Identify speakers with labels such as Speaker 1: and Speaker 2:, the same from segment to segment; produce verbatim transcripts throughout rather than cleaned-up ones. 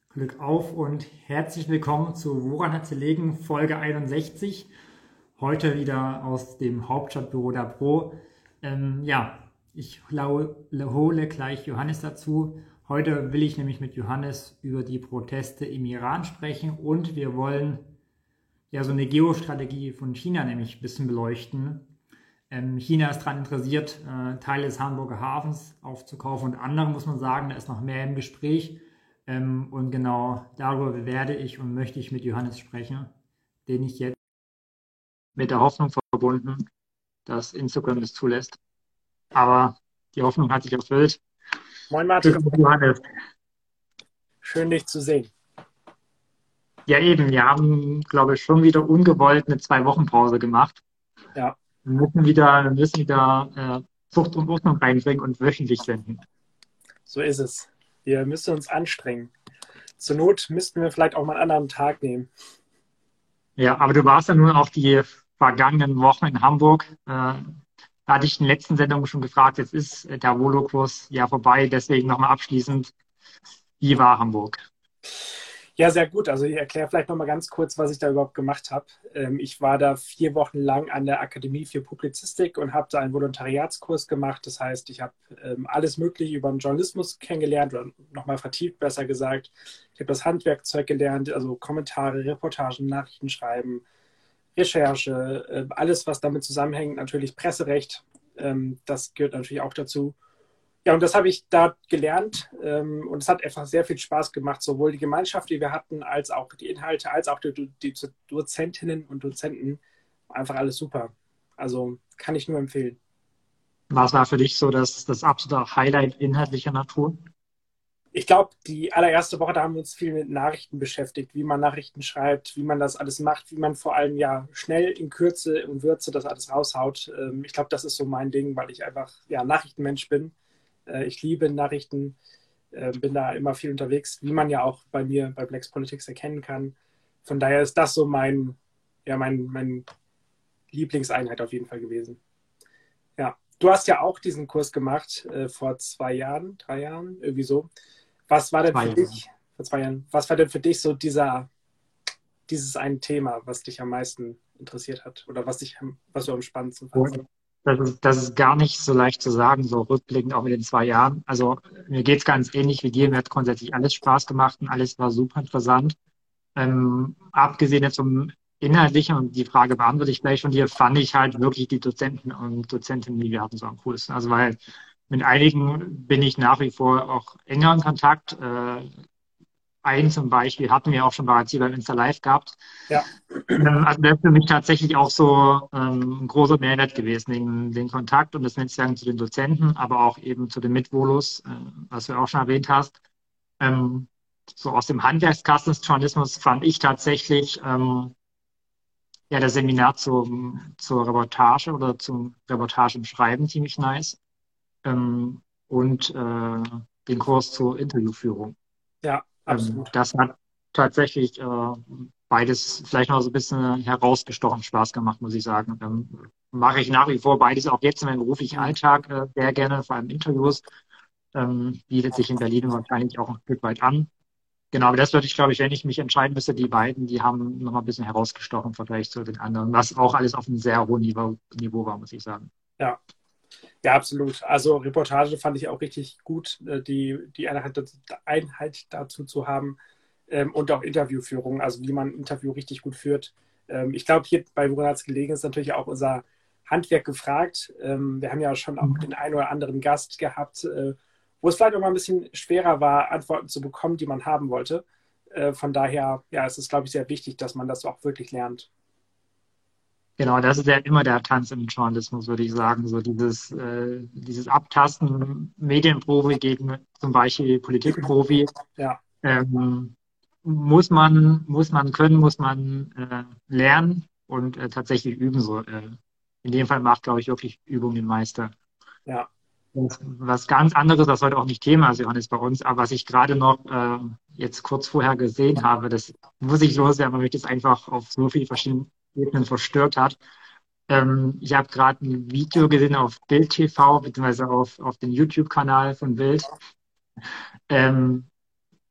Speaker 1: Glück auf und herzlich willkommen zu Woran hat sie liegen, Folge einundsechzig. Heute wieder aus dem Hauptstadtbüro der Pro. Ähm, ja, ich lau- hole gleich Johannes dazu. Heute will ich nämlich mit Johannes über die Proteste im Iran sprechen und wir wollen ja so eine Geostrategie von China nämlich ein bisschen beleuchten. Ähm, China ist daran interessiert, äh, Teile des Hamburger Hafens aufzukaufen und andere muss man sagen, da ist noch mehr im Gespräch. Ähm, und genau darüber werde ich und möchte ich mit Johannes sprechen, den ich jetzt mit der Hoffnung verbunden, dass Instagram das zulässt. Aber die Hoffnung hat sich erfüllt.
Speaker 2: Moin
Speaker 1: Glück
Speaker 2: Martin,
Speaker 1: auf, Johannes.
Speaker 2: schön dich zu sehen.
Speaker 1: Ja, eben, wir haben, glaube ich, schon wieder ungewollt eine Zwei-Wochen-Pause gemacht.
Speaker 2: Ja,
Speaker 1: Wir müssen wieder, wir müssen wieder äh, Zucht und Ordnung reinbringen und wöchentlich senden.
Speaker 2: so ist es. Wir müssen uns anstrengen. Zur Not müssten wir vielleicht auch mal einen anderen Tag nehmen.
Speaker 1: Ja, aber du warst ja nun auch die vergangenen Wochen in Hamburg. Äh, da hatte ich in den letzten Sendungen schon gefragt, jetzt ist äh, der Volo-Kurs ja vorbei, deswegen nochmal abschließend, wie war Hamburg?
Speaker 2: Ja, sehr gut. Also ich erkläre vielleicht noch mal ganz kurz, was ich da überhaupt gemacht habe. Ähm, ich war da vier Wochen lang an der Akademie für Publizistik und habe da einen Volontariatskurs gemacht. Das heißt, ich habe ähm, alles Mögliche über den Journalismus kennengelernt oder nochmal vertieft, besser gesagt. Ich habe das Handwerkzeug gelernt, also Kommentare, Reportagen, Nachrichten schreiben, Recherche, äh, alles, was damit zusammenhängt, natürlich Presserecht. Ähm, das gehört natürlich auch dazu. Ja, und das habe ich da gelernt ähm, und es hat einfach sehr viel Spaß gemacht, sowohl die Gemeinschaft, die wir hatten, als auch die Inhalte, als auch die, die Dozentinnen und Dozenten. Einfach alles super. Also kann ich nur empfehlen.
Speaker 1: Was war für dich so das, das absolute Highlight inhaltlicher Natur?
Speaker 2: Ich glaube, die allererste Woche, da haben wir uns viel mit Nachrichten beschäftigt, wie man Nachrichten schreibt, wie man das alles macht, wie man vor allem ja schnell in Kürze und Würze das alles raushaut. Ähm, ich glaube, das ist so mein Ding, weil ich einfach ja Nachrichtenmensch bin. Äh, ich liebe Nachrichten, äh, bin da immer viel unterwegs, wie man ja auch bei mir bei Blacks Politics erkennen kann. Von daher ist das so mein, ja, mein, mein Lieblingseinheit auf jeden Fall gewesen. Ja, du hast ja auch diesen Kurs gemacht äh, vor zwei Jahren, drei Jahren, irgendwie so. Was war denn
Speaker 1: Zwei
Speaker 2: für
Speaker 1: Jahre.
Speaker 2: dich, vor zwei Jahren, was war denn für dich so dieser, dieses ein Thema, was dich am meisten interessiert hat oder was dich, was du am spannendsten fandst?
Speaker 1: Und Das ist, das ist gar nicht so leicht zu sagen, so rückblickend auch mit den zwei Jahren. Also mir geht's ganz ähnlich wie dir. Mir hat grundsätzlich alles Spaß gemacht und alles war super interessant. Ähm, abgesehen jetzt vom Inhaltlichen und die Frage beantworte ich gleich von dir, fand ich halt wirklich die Dozenten und Dozentinnen, die wir hatten, so am coolsten. Also weil mit einigen bin ich nach wie vor auch enger in Kontakt. Äh, einen zum Beispiel hatten wir auch schon bereits hier beim Insta Live gehabt.
Speaker 2: Ja,
Speaker 1: Ähm, also das ist für mich tatsächlich auch so ähm, ein großer Mehrwert gewesen, den, den Kontakt und das Netzwerk zu den Dozenten, aber auch eben zu den Mitvolos, äh, was du auch schon erwähnt hast. Ähm, so aus dem Handwerkskasten des Journalismus fand ich tatsächlich ähm, ja das Seminar zum, zur Reportage oder zum Reportage im Schreiben ziemlich nice ähm, und äh, den Kurs zur Interviewführung.
Speaker 2: ja,
Speaker 1: Ähm,
Speaker 2: absolut.
Speaker 1: das hat tatsächlich äh, beides vielleicht noch so ein bisschen herausgestochen Spaß gemacht, muss ich sagen. Ähm, mache ich nach wie vor beides auch jetzt in meinem beruflichen
Speaker 2: Mhm.
Speaker 1: Alltag äh, sehr gerne, vor allem Interviews. Ähm, bietet sich in Berlin wahrscheinlich auch ein Stück weit an. Genau, aber das würde ich, glaube ich, wenn ich mich entscheiden müsste, die beiden, die haben noch mal ein bisschen herausgestochen im Vergleich zu den anderen, was auch alles auf einem sehr hohen Niveau, Niveau war, muss ich sagen.
Speaker 2: Ja, ja, absolut. Also Reportage fand ich auch richtig gut, äh, die, die Einheit, Einheit dazu zu haben ähm, und auch Interviewführung, also wie man ein Interview richtig gut führt. Ähm, ich glaube, hier bei Woran hat es gelegen, ist natürlich auch unser Handwerk gefragt. Ähm, wir haben ja schon auch den einen oder anderen Gast gehabt, äh, wo es vielleicht auch mal ein bisschen schwerer war, Antworten zu bekommen, die man haben wollte. Äh, von daher, ja, es ist, glaube ich, sehr wichtig, dass man das auch wirklich lernt.
Speaker 1: Genau, das ist ja immer der Tanz im Journalismus, würde ich sagen. So dieses, äh, dieses Abtasten, Medienprofi gegen zum Beispiel Politikprofi,
Speaker 2: Ja,
Speaker 1: ähm, muss man, muss man können, muss man äh, lernen und äh, tatsächlich üben. So, äh, in dem Fall macht, glaube ich, wirklich Übung den Meister.
Speaker 2: ja.
Speaker 1: Und was ganz anderes, das heute auch nicht Thema ist, Johannes, bei uns, aber was ich gerade noch äh, jetzt kurz vorher gesehen habe, das muss ich loswerden, weil mich das einfach auf so vielen verschiedenen Ebenen verstört hat. Ähm, ich habe gerade ein Video gesehen auf Bild T V, beziehungsweise auf, auf dem YouTube-Kanal von Bild, ähm,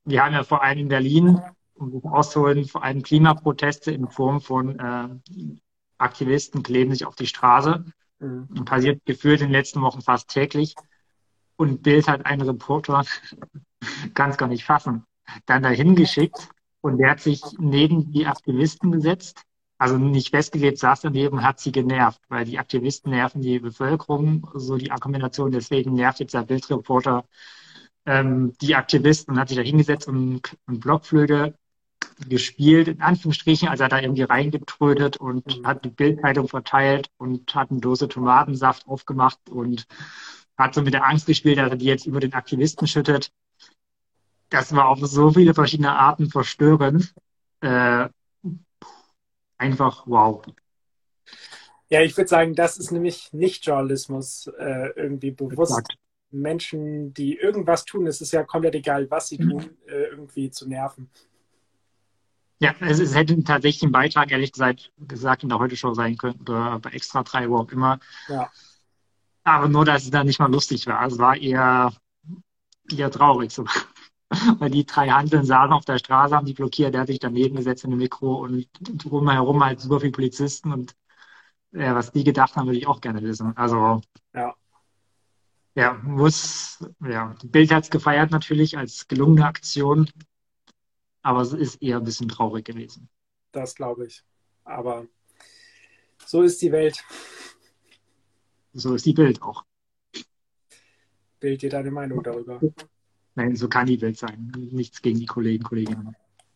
Speaker 1: wir haben ja vor allem in Berlin, um das auszuholen, vor allem Klimaproteste in Form von äh, Aktivisten kleben sich auf die Straße.
Speaker 2: Mhm.
Speaker 1: Und passiert gefühlt in den letzten Wochen fast täglich. Und Bild hat einen Reporter, kann es gar nicht fassen, dann dahin geschickt und der hat sich neben die Aktivisten gesetzt, also nicht festgelegt, saß daneben, hat sie genervt, weil die Aktivisten nerven die Bevölkerung, so die Argumentation, deswegen nervt jetzt der Bildreporter ähm, die Aktivisten und hat sich da hingesetzt und, und Blockflöte gespielt, in Anführungsstrichen, also hat da irgendwie reingetrötet und
Speaker 2: Mhm.
Speaker 1: hat die Bildzeitung verteilt und hat eine Dose Tomatensaft aufgemacht und hat so mit der Angst gespielt, dass er die jetzt über den Aktivisten schüttet. Das war auf so viele verschiedene Arten verstörend. Äh, einfach wow.
Speaker 2: Ja, ich würde sagen, das ist nämlich nicht Journalismus, äh, irgendwie bewusst
Speaker 1: Exakt.
Speaker 2: Menschen, die irgendwas tun, es ist ja komplett egal, was sie tun, äh, irgendwie zu nerven.
Speaker 1: Ja, es, es hätte tatsächlich ein Beitrag, ehrlich gesagt, gesagt in der Heute-Show sein können oder bei Extra drei, wo auch immer.
Speaker 2: Ja,
Speaker 1: Aber nur, dass es dann nicht mal lustig war. Es war eher, eher traurig. So. Weil die drei Handeln saßen auf der Straße, haben die blockiert, der hat sich daneben gesetzt in dem Mikro und drumherum halt super viele Polizisten und ja, was die gedacht haben, würde ich auch gerne wissen. Also
Speaker 2: ja,
Speaker 1: ja, muss, ja, die Bild hat es gefeiert natürlich als gelungene Aktion, aber es ist eher ein bisschen traurig gewesen.
Speaker 2: das glaube ich. Aber so ist die Welt.
Speaker 1: So ist die Bild auch.
Speaker 2: Bild dir deine Meinung darüber.
Speaker 1: Nein, so kann die Bild sein. Nichts gegen die Kollegen, Kolleginnen.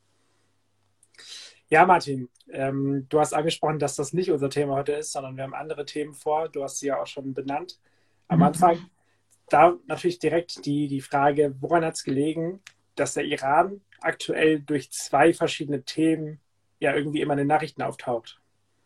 Speaker 2: Ja, Martin, ähm, du hast angesprochen, dass das nicht unser Thema heute ist, sondern wir haben andere Themen vor. Du hast sie ja auch schon benannt am Anfang. Da natürlich direkt die, die Frage, woran hat es gelegen, dass der Iran aktuell durch zwei verschiedene Themen ja irgendwie immer in den Nachrichten auftaucht?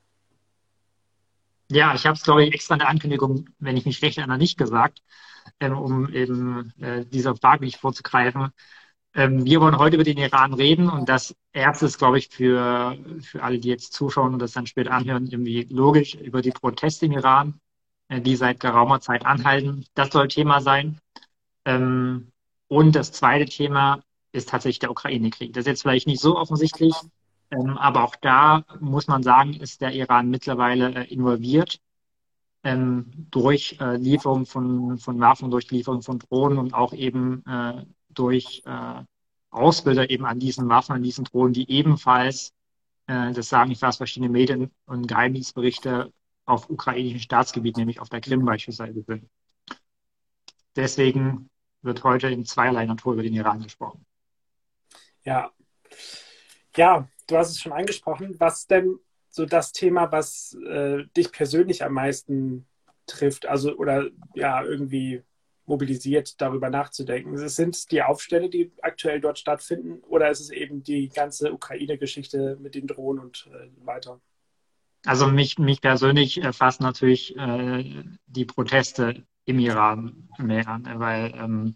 Speaker 1: Ja, ich habe es, glaube ich, extra in der Ankündigung, wenn ich mich recht erinnere, nicht gesagt, ähm, um eben äh, dieser Frage nicht vorzugreifen. Ähm, wir wollen heute über den Iran reden und das erste ist, glaube ich, für, für alle, die jetzt zuschauen und das dann später anhören, irgendwie logisch über die Proteste im Iran, äh, die seit geraumer Zeit anhalten. Das soll Thema sein. Ähm, und das zweite Thema ist tatsächlich der Ukraine-Krieg. Das ist jetzt vielleicht nicht so offensichtlich, ähm, aber auch da muss man sagen, ist der Iran mittlerweile äh, involviert ähm, durch äh, Lieferung von, von Waffen, durch Lieferung von Drohnen und auch eben äh, durch äh, Ausbilder eben an diesen Waffen, an diesen Drohnen, die ebenfalls, äh, das sagen fast verschiedene Medien und Geheimdienstberichte, auf ukrainischem Staatsgebiet, nämlich auf der Krim beispielsweise sind. Deswegen wird heute in zweierlei Natur über den Iran gesprochen.
Speaker 2: Ja, ja, du hast es schon angesprochen. Was ist denn so das Thema, was äh, dich persönlich am meisten trifft, also oder ja, irgendwie mobilisiert, darüber nachzudenken? Sind es die Aufstände, die aktuell dort stattfinden, oder ist es eben die ganze Ukraine-Geschichte mit den Drohnen und äh, weiter?
Speaker 1: Also mich, mich persönlich äh, fassen natürlich äh, die Proteste im Iran mehr an, ne, weil, ähm,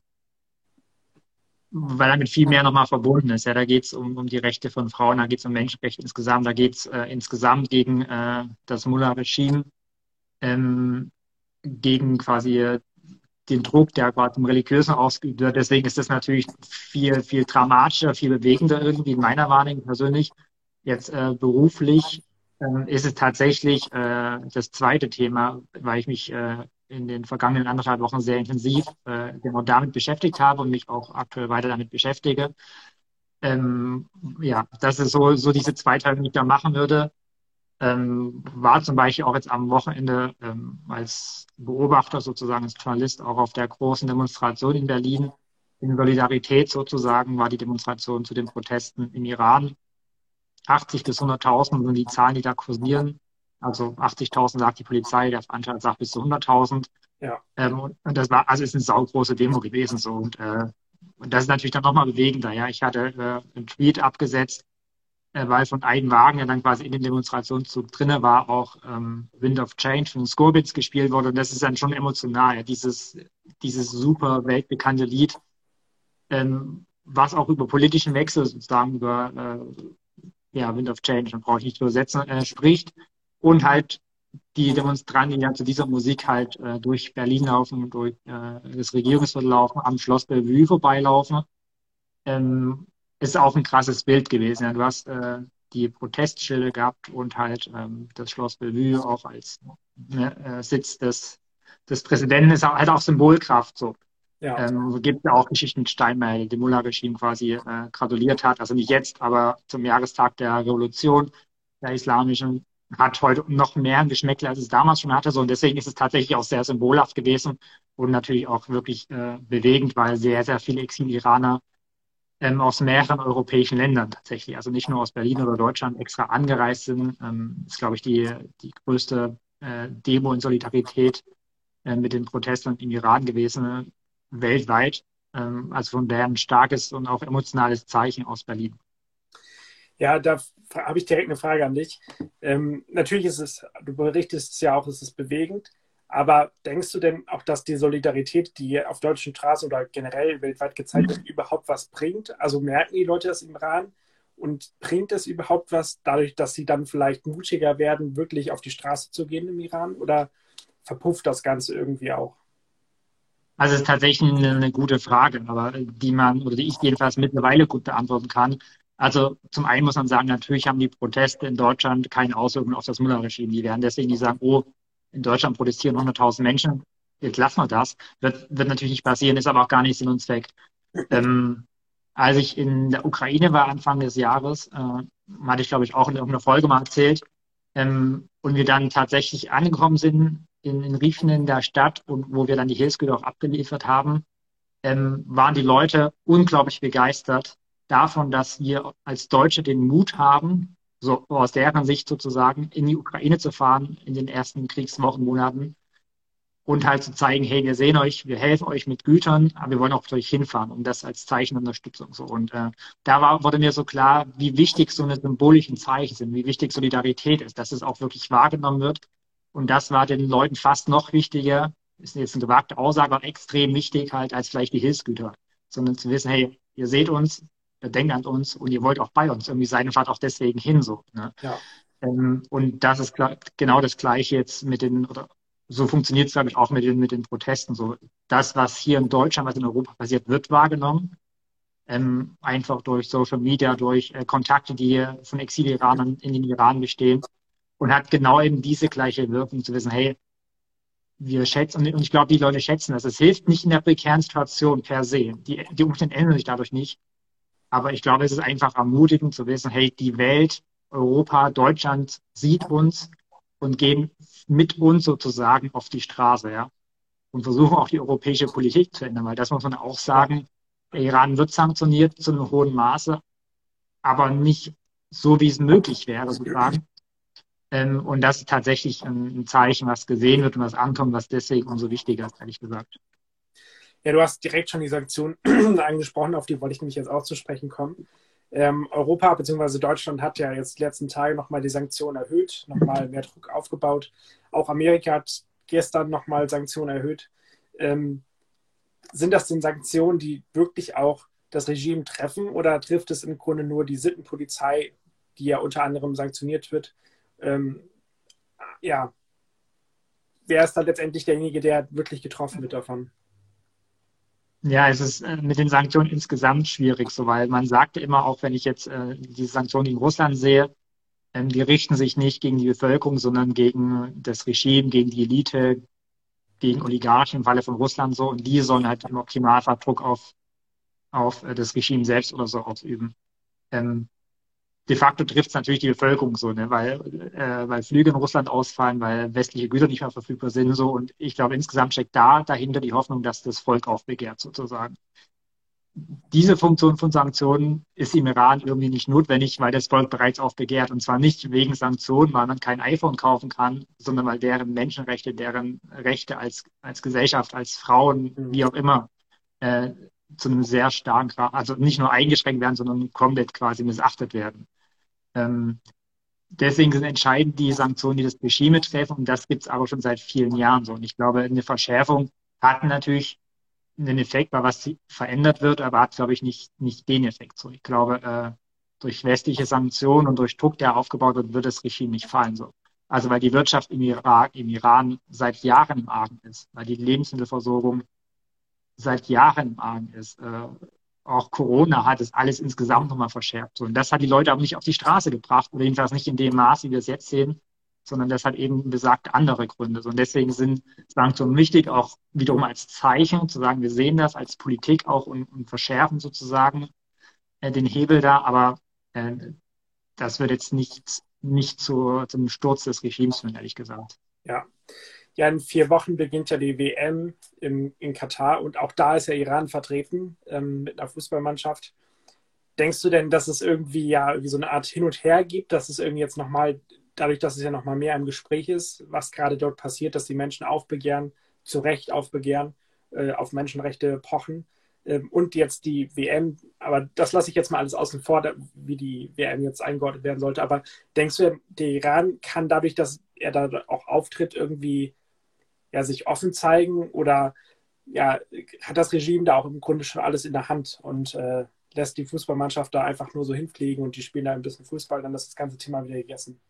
Speaker 1: weil damit viel mehr nochmal verbunden ist. Ja, da geht es um, um die Rechte von Frauen, da geht es um Menschenrechte insgesamt, da geht es äh, insgesamt gegen äh, das Mullah-Regime, ähm, gegen quasi den Druck, der gerade im Religiösen ausgeübt wird. Deswegen ist das natürlich viel, viel dramatischer, viel bewegender irgendwie in meiner Wahrnehmung persönlich. Jetzt äh, beruflich ähm, ist es tatsächlich äh, das zweite Thema, weil ich mich äh, in den vergangenen anderthalb Wochen sehr intensiv äh, genau damit beschäftigt habe und mich auch aktuell weiter damit beschäftige. Ähm, ja, das ist so, so diese Zweiteilung, die ich da machen würde. Ähm, war zum Beispiel auch jetzt am Wochenende ähm, als Beobachter sozusagen, als Journalist auch auf der großen Demonstration in Berlin. In Solidarität sozusagen war die Demonstration zu den Protesten im Iran. achtzig bis hunderttausend sind die Zahlen, die da kursieren. Also achtzigtausend sagt die Polizei, der Veranstalter sagt bis zu hunderttausend.
Speaker 2: Ja,
Speaker 1: Ähm, und das war, also ist eine saugroße Demo gewesen so. Und, äh, und das ist natürlich dann nochmal bewegender. Ja, ich hatte äh, einen Tweet abgesetzt, äh, weil von einem Wagen, der dann quasi in dem Demonstrationszug drinne war, auch ähm, Wind of Change von Scorpions gespielt wurde. Und das ist dann schon emotional, ja, dieses, dieses super weltbekannte Lied, ähm, was auch über politischen Wechsel sozusagen, über äh, ja, Wind of Change, dann brauche ich nicht zu übersetzen, äh, spricht. Und halt die Demonstranten, die dann zu dieser Musik halt äh, durch Berlin laufen, durch äh, das Regierungsviertel laufen, am Schloss Bellevue vorbeilaufen. ähm, ist auch ein krasses Bild gewesen. Ja. Du hast äh, die Protestschilde gehabt und halt ähm, das Schloss Bellevue auch als ne, äh, Sitz des, des Präsidenten ist auch, hat auch Symbolkraft. So.
Speaker 2: Ja.
Speaker 1: Ähm, es gibt ja auch Geschichten mit Steinmeier, dem Mullah-Regime quasi äh, gratuliert hat, also nicht jetzt, aber zum Jahrestag der Revolution der islamischen, hat heute noch mehr ein Geschmäckle, als es damals schon hatte. So, und deswegen ist es tatsächlich auch sehr symbolhaft gewesen und natürlich auch wirklich äh, bewegend, weil sehr, sehr viele Exil-Iraner ähm, aus mehreren europäischen Ländern tatsächlich, also nicht nur aus Berlin oder Deutschland, extra angereist sind. Ähm, ist, glaube ich, die, die größte äh, Demo in Solidarität äh, mit den Protestern im Iran gewesen, äh, weltweit. Ähm, also von daher ein starkes und auch emotionales Zeichen aus Berlin.
Speaker 2: Ja, da habe ich direkt eine Frage an dich. Ähm, natürlich ist es, du berichtest es ja auch, es ist bewegend, aber denkst du denn auch, dass die Solidarität, die auf deutschen Straßen oder generell weltweit gezeigt wird, überhaupt was bringt? Also merken die Leute das im Iran und bringt es überhaupt was dadurch, dass sie dann vielleicht mutiger werden, wirklich auf die Straße zu gehen im Iran? Oder verpufft das Ganze irgendwie auch?
Speaker 1: Also es ist tatsächlich eine, eine gute Frage, aber die man oder die ich jedenfalls mittlerweile gut beantworten kann. Also zum einen muss man sagen, natürlich haben die Proteste in Deutschland keine Auswirkungen auf das Mullah-Regime. Die werden deswegen nicht sagen, oh, in Deutschland protestieren hunderttausend Menschen, jetzt lassen wir das. Wird, wird natürlich nicht passieren, ist aber auch gar nicht Sinn und Zweck. Ähm, als ich in der Ukraine war Anfang des Jahres, äh, hatte ich glaube ich auch in irgendeiner Folge mal erzählt, ähm, und wir dann tatsächlich angekommen sind in, in Riefen in der Stadt und wo wir dann die Hilfsgüter auch abgeliefert haben, ähm, waren die Leute unglaublich begeistert davon, dass wir als Deutsche den Mut haben, so aus deren Sicht sozusagen, in die Ukraine zu fahren in den ersten Kriegswochen, Monaten und halt zu zeigen, hey, wir sehen euch, wir helfen euch mit Gütern, aber wir wollen auch für euch hinfahren und das als Zeichen der Unterstützung so. Und äh, da war, wurde mir so klar, wie wichtig so eine symbolischen Zeichen sind, wie wichtig Solidarität ist, dass es auch wirklich wahrgenommen wird. Und das war den Leuten fast noch wichtiger, ist jetzt eine gewagte Aussage, aber extrem wichtig halt als vielleicht die Hilfsgüter, sondern zu wissen, hey, ihr seht uns, ihr denkt an uns und ihr wollt auch bei uns irgendwie sein und fahrt auch deswegen hin so. Ne?
Speaker 2: Ja.
Speaker 1: Ähm, und das ist klar, genau das Gleiche jetzt mit den, oder so funktioniert es, glaube ich, auch mit den, mit den Protesten. So, das, was hier in Deutschland, was in Europa passiert, wird wahrgenommen. Ähm, einfach durch Social Media, durch äh, Kontakte, die von Exil-Iranern in den Iran bestehen. Und hat genau eben diese gleiche Wirkung, zu wissen, hey, wir schätzen, und ich glaube, die Leute schätzen das. Es hilft nicht in der prekären Situation per se. Die, die Umstände ändern sich dadurch nicht. Aber ich glaube, es ist einfach ermutigend zu wissen, hey, die Welt, Europa, Deutschland sieht uns und gehen mit uns sozusagen auf die Straße, ja. Und versuchen auch die europäische Politik zu ändern, weil das muss man auch sagen, der Iran wird sanktioniert zu einem hohen Maße, aber nicht so, wie es möglich wäre, sozusagen. Ähm, und das ist tatsächlich ein, ein Zeichen, was gesehen wird und was ankommt, was deswegen umso wichtiger ist, ehrlich gesagt.
Speaker 2: Ja, du hast direkt schon die Sanktionen angesprochen, auf die wollte ich nämlich jetzt auch zu sprechen kommen. Ähm, Europa bzw. Deutschland hat ja jetzt die letzten Tage nochmal die Sanktionen erhöht, nochmal mehr Druck aufgebaut. Auch Amerika hat gestern nochmal Sanktionen erhöht. Ähm, sind das denn Sanktionen, die wirklich auch das Regime treffen oder trifft es im Grunde nur die Sittenpolizei, die ja unter anderem sanktioniert wird? Ähm, ja, wer ist dann letztendlich derjenige, der wirklich getroffen wird davon?
Speaker 1: Ja, es ist äh, mit den Sanktionen insgesamt schwierig, so, weil man sagte immer, auch wenn ich jetzt äh, die Sanktionen gegen Russland sehe, ähm, die richten sich nicht gegen die Bevölkerung, sondern gegen das Regime, gegen die Elite, gegen Oligarchen im Falle von Russland so. Und die sollen halt im Optimalfall Druck auf, auf äh, das Regime selbst oder so ausüben. Ähm, de facto trifft es natürlich die Bevölkerung so, ne? weil, äh, weil Flüge in Russland ausfallen, weil westliche Güter nicht mehr verfügbar sind so. Und ich glaube, insgesamt steckt da dahinter die Hoffnung, dass das Volk aufbegehrt sozusagen. Diese Funktion von Sanktionen ist im Iran irgendwie nicht notwendig, weil das Volk bereits aufbegehrt. Und zwar nicht wegen Sanktionen, weil man kein iPhone kaufen kann, sondern weil deren Menschenrechte, deren Rechte als, als Gesellschaft, als Frauen, wie auch immer, äh, zu einem sehr starken Grad, also nicht nur eingeschränkt werden, sondern komplett quasi missachtet werden. Ähm, deswegen sind entscheidend die Sanktionen, die das Regime treffen. Und das gibt es aber schon seit vielen Jahren so. Und ich glaube, eine Verschärfung hat natürlich einen Effekt, bei was verändert wird, aber hat, glaube ich, nicht, nicht den Effekt. So, ich glaube, äh, durch westliche Sanktionen und durch Druck, der aufgebaut wird, wird das Regime nicht fallen. So. Also weil die Wirtschaft im Irak, im Iran seit Jahren im Argen ist, weil die Lebensmittelversorgung seit Jahren im Argen ist. Äh, auch Corona hat es alles insgesamt nochmal verschärft. So, und das hat die Leute aber nicht auf die Straße gebracht, oder jedenfalls nicht in dem Maß, wie wir es jetzt sehen, sondern das hat eben besagt andere Gründe. So, und deswegen sind Sanktionen wichtig, auch wiederum als Zeichen, zu sagen, wir sehen das als Politik auch und, und verschärfen sozusagen äh, den Hebel da, aber äh, das wird jetzt nicht, nicht zu, zum Sturz des Regimes führen, ehrlich gesagt.
Speaker 2: Ja. Ja, in vier Wochen beginnt ja die W M im, in Katar und auch da ist ja Iran vertreten ähm, mit einer Fußballmannschaft. Denkst du denn, dass es irgendwie ja irgendwie so eine Art Hin und Her gibt, dass es irgendwie jetzt nochmal, dadurch, dass es ja nochmal mehr im Gespräch ist, was gerade dort passiert, dass die Menschen aufbegehren, zu Recht aufbegehren, äh, auf Menschenrechte pochen ähm, und jetzt die W M, aber das lasse ich jetzt mal alles außen vor, wie die W M jetzt eingeordnet werden sollte, aber denkst du, der Iran kann dadurch, dass er da auch auftritt, irgendwie ja, sich offen zeigen oder ja, hat das Regime da auch im Grunde schon alles in der Hand und äh, lässt die Fußballmannschaft da einfach nur so hinfliegen und die spielen da ein bisschen Fußball, dann ist das ganze Thema wieder gegessen.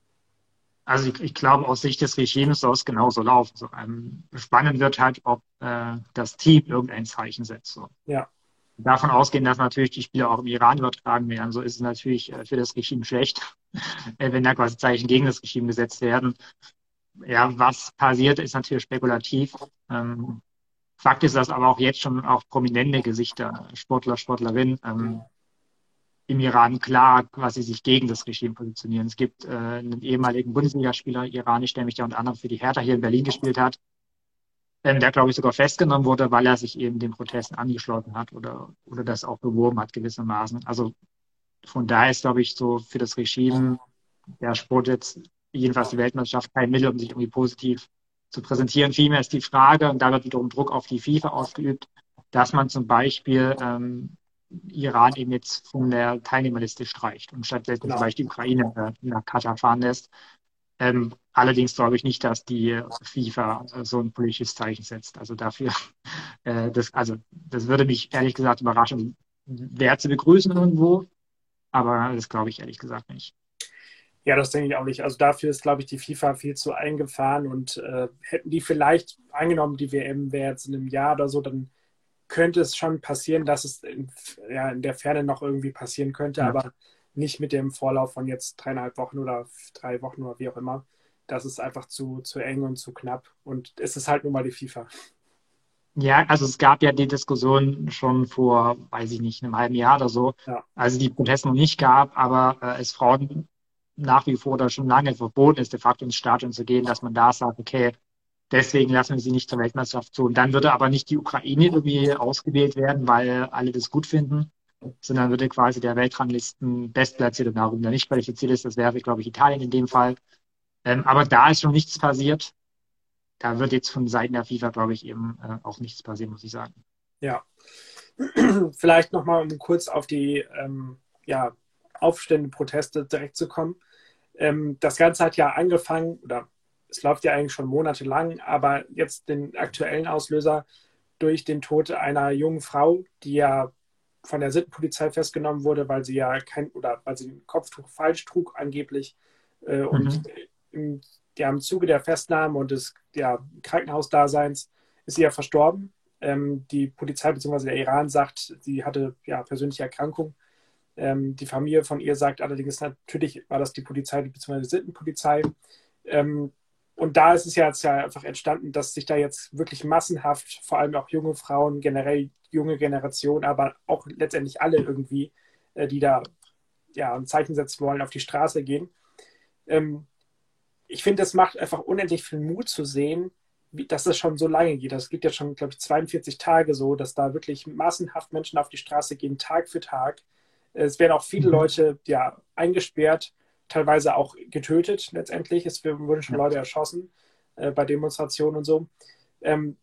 Speaker 1: Also ich, ich glaube, aus Sicht des Regimes soll es genauso laufen. So, ähm, spannend wird halt, ob äh, das Team irgendein Zeichen setzt. So.
Speaker 2: Ja.
Speaker 1: Davon ausgehen, dass natürlich die Spieler auch im Iran übertragen werden, so ist es natürlich äh, für das Regime schlecht, äh, wenn da quasi Zeichen gegen das Regime gesetzt werden. Ja, was passiert, ist natürlich spekulativ. Ähm, Fakt ist, dass aber auch jetzt schon auch prominente Gesichter, Sportler, Sportlerinnen, ähm, im Iran klar quasi sich gegen das Regime positionieren. Es gibt äh, einen ehemaligen Bundesligaspieler, iranisch, der mich ja unter anderem für die Hertha hier in Berlin gespielt hat, ähm, der, glaube ich, sogar festgenommen wurde, weil er sich eben den Protesten angeschlossen hat oder, oder das auch beworben hat gewissermaßen. Also von daher ist, glaube ich, so für das Regime der Sport jetzt, jedenfalls die Weltmeisterschaft, kein Mittel, um sich irgendwie positiv zu präsentieren. Vielmehr ist die Frage, und da wird wiederum Druck auf die FIFA ausgeübt, dass man zum Beispiel ähm, Iran eben jetzt von der Teilnehmerliste streicht und stattdessen
Speaker 2: Genau.
Speaker 1: zum Beispiel die Ukraine äh, nach Katar fahren lässt. Ähm, allerdings glaube ich nicht, dass die FIFA äh, so ein politisches Zeichen setzt. Also dafür, äh, das, also das würde mich ehrlich gesagt überraschen. Wäre zu begrüßen irgendwo, aber das glaube ich ehrlich gesagt nicht.
Speaker 2: Ja, das denke ich auch nicht. Also dafür ist, glaube ich, die FIFA viel zu eingefahren und äh, hätten die vielleicht angenommen, die W M wäre jetzt in einem Jahr oder so, dann könnte es schon passieren, dass es in, ja, in der Ferne noch irgendwie passieren könnte,
Speaker 1: Ja.
Speaker 2: aber nicht mit dem Vorlauf von jetzt dreieinhalb Wochen oder drei Wochen oder wie auch immer. Das ist einfach zu, zu eng und zu knapp und es ist halt nun mal die FIFA.
Speaker 1: Ja, also es gab ja die Diskussion schon vor, weiß ich nicht, einem halben Jahr oder so,
Speaker 2: Ja.
Speaker 1: als es die Proteste noch nicht gab, aber äh, es Frauen nach wie vor oder schon lange verboten ist, de facto ins Stadion zu gehen, dass man da sagt, okay, deswegen lassen wir sie nicht zur Weltmeisterschaft zu. Und dann würde aber nicht die Ukraine irgendwie ausgewählt werden, weil alle das gut finden, sondern würde quasi der Weltranglisten Bestplatzierte, darum der nicht qualifiziert ist, das wäre, glaube ich, Italien in dem Fall. Ähm, aber da ist schon nichts passiert. Da wird jetzt von Seiten der FIFA, glaube ich, eben äh, auch nichts passieren, muss ich sagen.
Speaker 2: Ja. Vielleicht nochmal, um kurz auf die ähm, ja, Aufstände, Proteste direkt zu kommen. Ähm, das Ganze hat ja angefangen, oder es läuft ja eigentlich schon monatelang, aber jetzt den aktuellen Auslöser durch den Tod einer jungen Frau, die ja von der Sittenpolizei festgenommen wurde, weil sie ja kein, oder weil sie ein Kopftuch falsch trug angeblich. Äh, und
Speaker 1: Mhm.
Speaker 2: im, ja, im Zuge der Festnahme und des ja, Krankenhausdaseins ist sie ja verstorben. Ähm, die Polizei bzw. der Iran sagt, sie hatte ja persönliche Erkrankung. Ähm, die Familie von ihr sagt allerdings, natürlich war das die Polizei bzw. die Sittenpolizei. Ähm, und da ist es ja jetzt ja einfach entstanden, dass sich da jetzt wirklich massenhaft, vor allem auch junge Frauen, generell junge Generation, aber auch letztendlich alle irgendwie, äh, die da ja ein Zeichen setzen wollen, auf die Straße gehen. Ähm, ich finde, es macht einfach unendlich viel Mut zu sehen, wie, dass das schon so lange geht. Das geht jetzt schon, glaube ich, zweiundvierzig Tage so, dass da wirklich massenhaft Menschen auf die Straße gehen, Tag für Tag. Es werden auch viele
Speaker 1: Mhm.
Speaker 2: Leute ja, eingesperrt, teilweise auch getötet letztendlich. Es wurden schon
Speaker 1: Ja.
Speaker 2: Leute erschossen äh, bei Demonstrationen und so. Ähm,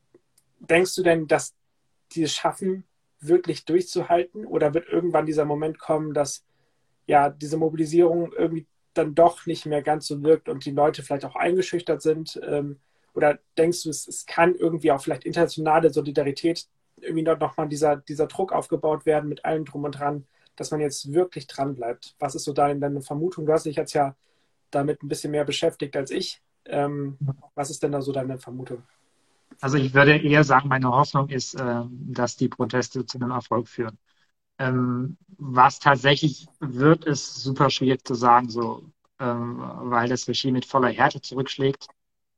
Speaker 2: denkst du denn, dass die es schaffen, wirklich durchzuhalten? Oder wird irgendwann dieser Moment kommen, dass ja diese Mobilisierung irgendwie dann doch nicht mehr ganz so wirkt und die Leute vielleicht auch eingeschüchtert sind? Ähm, oder denkst du, es, es kann irgendwie auch vielleicht internationale Solidarität irgendwie noch, noch mal dieser, dieser Druck aufgebaut werden mit allem drum und dran, dass man jetzt wirklich dran bleibt? Was ist so deine, deine Vermutung? Du hast dich jetzt ja damit ein bisschen mehr beschäftigt als ich. Ähm, was ist denn da so deine Vermutung?
Speaker 1: Also ich würde eher sagen, meine Hoffnung ist, äh, dass die Proteste zu einem Erfolg führen. Ähm, was tatsächlich wird, ist super schwierig zu sagen, so, ähm, weil das Regime mit voller Härte zurückschlägt.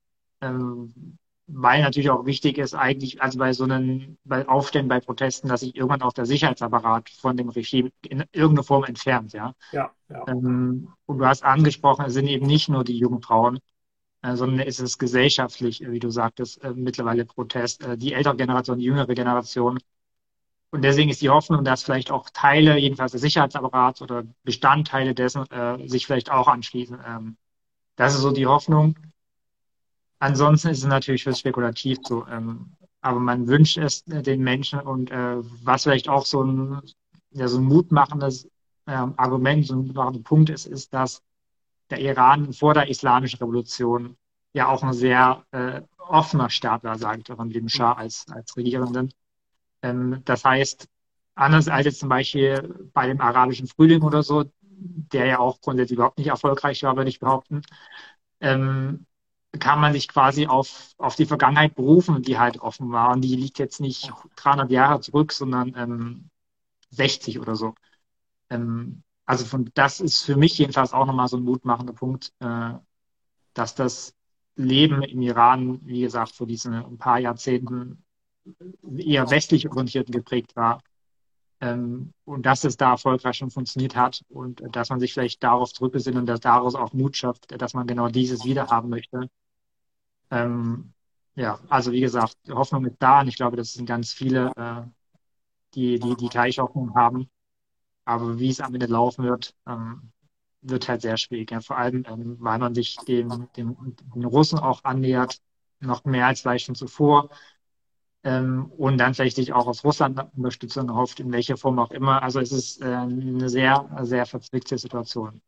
Speaker 1: Ähm, weil natürlich auch wichtig ist, eigentlich, also bei so einem, bei Aufständen, bei Protesten, dass sich irgendwann auch der Sicherheitsapparat von dem Regime in irgendeiner Form entfernt, ja.
Speaker 2: Ja, ja.
Speaker 1: Ähm, und du hast angesprochen, es sind eben nicht nur die jungen Frauen, äh, sondern es ist gesellschaftlich, äh, wie du sagtest, äh, mittlerweile Protest, äh, die ältere Generation, die jüngere Generation. Und deswegen ist die Hoffnung, dass vielleicht auch Teile, jedenfalls des Sicherheitsapparats oder Bestandteile dessen, äh, sich vielleicht auch anschließen. Ähm, das ist so die Hoffnung. Ansonsten ist es natürlich für spekulativ so. Ähm, aber man wünscht es äh, den Menschen und äh, was vielleicht auch so ein, ja, so ein mutmachendes ähm, Argument, so ein mutmachender Punkt ist, ist, dass der Iran vor der Islamischen Revolution ja auch ein sehr äh, offener Staat war, sage ich doch, mit dem Schah als, als Regierenden. Ähm, das heißt, anders als jetzt zum Beispiel bei dem arabischen Frühling oder so, der ja auch grundsätzlich überhaupt nicht erfolgreich war, würde ich behaupten, ähm, kann man sich quasi auf, auf die Vergangenheit berufen, die halt offen war. Und die liegt jetzt nicht dreihundert Jahre zurück, sondern ähm, sechzig oder so. Ähm, also von, das ist für mich jedenfalls auch nochmal so ein mutmachender Punkt, äh, dass das Leben im Iran, wie gesagt, vor diesen ein paar Jahrzehnten eher westlich orientiert geprägt war. Ähm, und dass es da erfolgreich schon funktioniert hat und äh, dass man sich vielleicht darauf zurückbesinnt und dass daraus auch Mut schöpft, dass man genau dieses wieder haben möchte. Ähm, ja, also wie gesagt, die Hoffnung ist da und ich glaube, das sind ganz viele, äh, die, die die gleiche Hoffnung haben. Aber wie es am Ende laufen wird, ähm, wird halt sehr schwierig. Ja, vor allem, ähm, weil man sich dem, dem, den Russen auch annähert, noch mehr als vielleicht schon zuvor. Ähm, und dann vielleicht sich auch aus Russland Unterstützung erhofft, in welcher Form auch immer. Also es ist äh, eine sehr, sehr verzwickte Situation.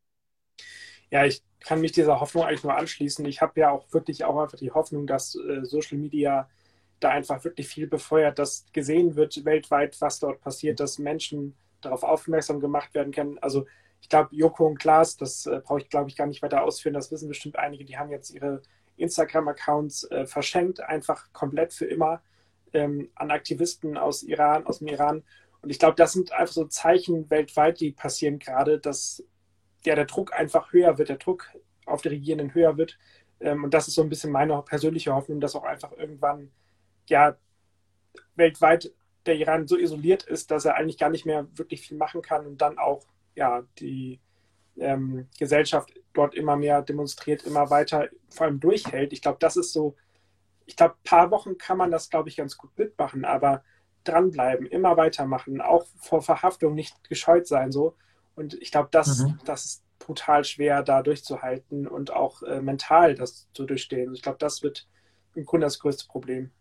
Speaker 2: Ja, ich kann mich dieser Hoffnung eigentlich nur anschließen. Ich habe ja auch wirklich auch einfach die Hoffnung, dass äh, Social Media da einfach wirklich viel befeuert, dass gesehen wird weltweit, was dort passiert, dass Menschen darauf aufmerksam gemacht werden können. Also ich glaube, Joko und Klaas, das äh, brauche ich, glaube ich, gar nicht weiter ausführen, das wissen bestimmt einige, die haben jetzt ihre Instagram-Accounts äh, verschenkt, einfach komplett für immer ähm, an Aktivisten aus Iran, aus dem Iran. Und ich glaube, das sind einfach so Zeichen weltweit, die passieren gerade, dass ja, der Druck einfach höher wird, der Druck auf die Regierenden höher wird. Ähm, und das ist so ein bisschen meine persönliche Hoffnung, dass auch einfach irgendwann ja weltweit der Iran so isoliert ist, dass er eigentlich gar nicht mehr wirklich viel machen kann und dann auch ja die ähm, Gesellschaft dort immer mehr demonstriert, immer weiter vor allem durchhält. Ich glaube, das ist so, ich glaube, ein paar Wochen kann man das, glaube ich, ganz gut mitmachen, aber dranbleiben, immer weitermachen, auch vor Verhaftung nicht gescheut sein so. Und ich glaube, das,
Speaker 1: Mhm.
Speaker 2: das ist brutal schwer, da durchzuhalten und auch äh, mental das zu durchstehen. Ich glaube, das wird im Grunde das größte Problem.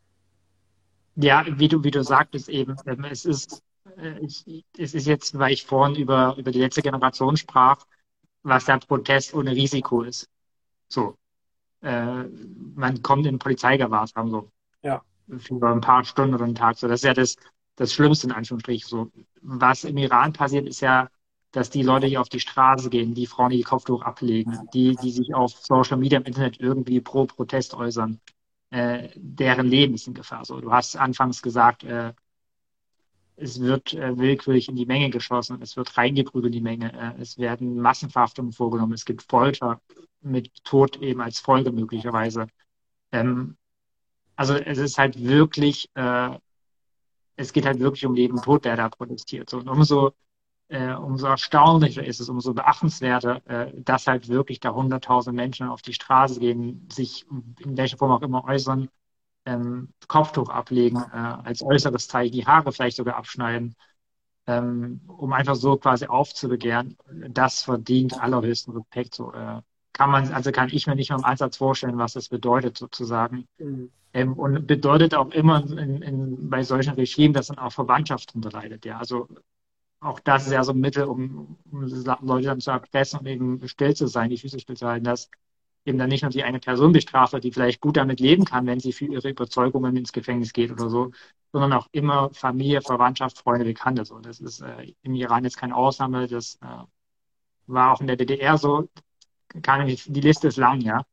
Speaker 1: Ja, wie du, wie du sagtest eben, ähm, es ist, äh, ich, es ist jetzt, weil ich vorhin über, über die letzte Generation sprach, was der Protest ohne Risiko ist. So, äh, man kommt in Polizeigewahrsam so
Speaker 2: Ja,
Speaker 1: für ein paar Stunden oder einen Tag. So, das ist ja das, das Schlimmste in Anführungsstrichen. So, was im Iran passiert, ist ja, dass die Leute, die auf die Straße gehen, die Frauen, die die Kopftuch ablegen, die, die sich auf Social Media im Internet irgendwie pro Protest äußern, äh, deren Leben ist in Gefahr. So, du hast anfangs gesagt, äh, es wird äh, willkürlich in die Menge geschossen, es wird reingeprügelt in die Menge, äh, es werden Massenverhaftungen vorgenommen, es gibt Folter mit Tod eben als Folge möglicherweise. Ähm, also es ist halt wirklich, äh, es geht halt wirklich um Leben und Tod, wer da protestiert. So, und umso, äh, umso erstaunlicher ist es, umso beachtenswerter, äh, dass halt wirklich da hunderttausend Menschen auf die Straße gehen, sich in welcher Form auch immer äußern, ähm, Kopftuch ablegen, äh, als äußeres Zeichen, die Haare vielleicht sogar abschneiden, ähm, um einfach so quasi aufzubegehren. Das verdient allerhöchsten Respekt. So, äh, kann man, also kann ich mir nicht mal im Ansatz vorstellen, was das bedeutet sozusagen.
Speaker 2: mhm.
Speaker 1: Ähm, und bedeutet auch immer in, in, bei solchen Regimen, dass dann auch Verwandtschaft darunter leidet. Ja, also auch das ist ja so ein Mittel, um, um Leute dann zu erpressen und eben still zu sein, die Füße still zu halten, dass eben dann nicht nur die eine Person bestraft wird, die vielleicht gut damit leben kann, wenn sie für ihre Überzeugungen ins Gefängnis geht oder so, sondern auch immer Familie, Verwandtschaft, Freunde, Bekannte. So, das ist äh, im Iran jetzt keine Ausnahme. Das äh, war auch in der D D R so. Kann ich, die Liste ist lang, ja.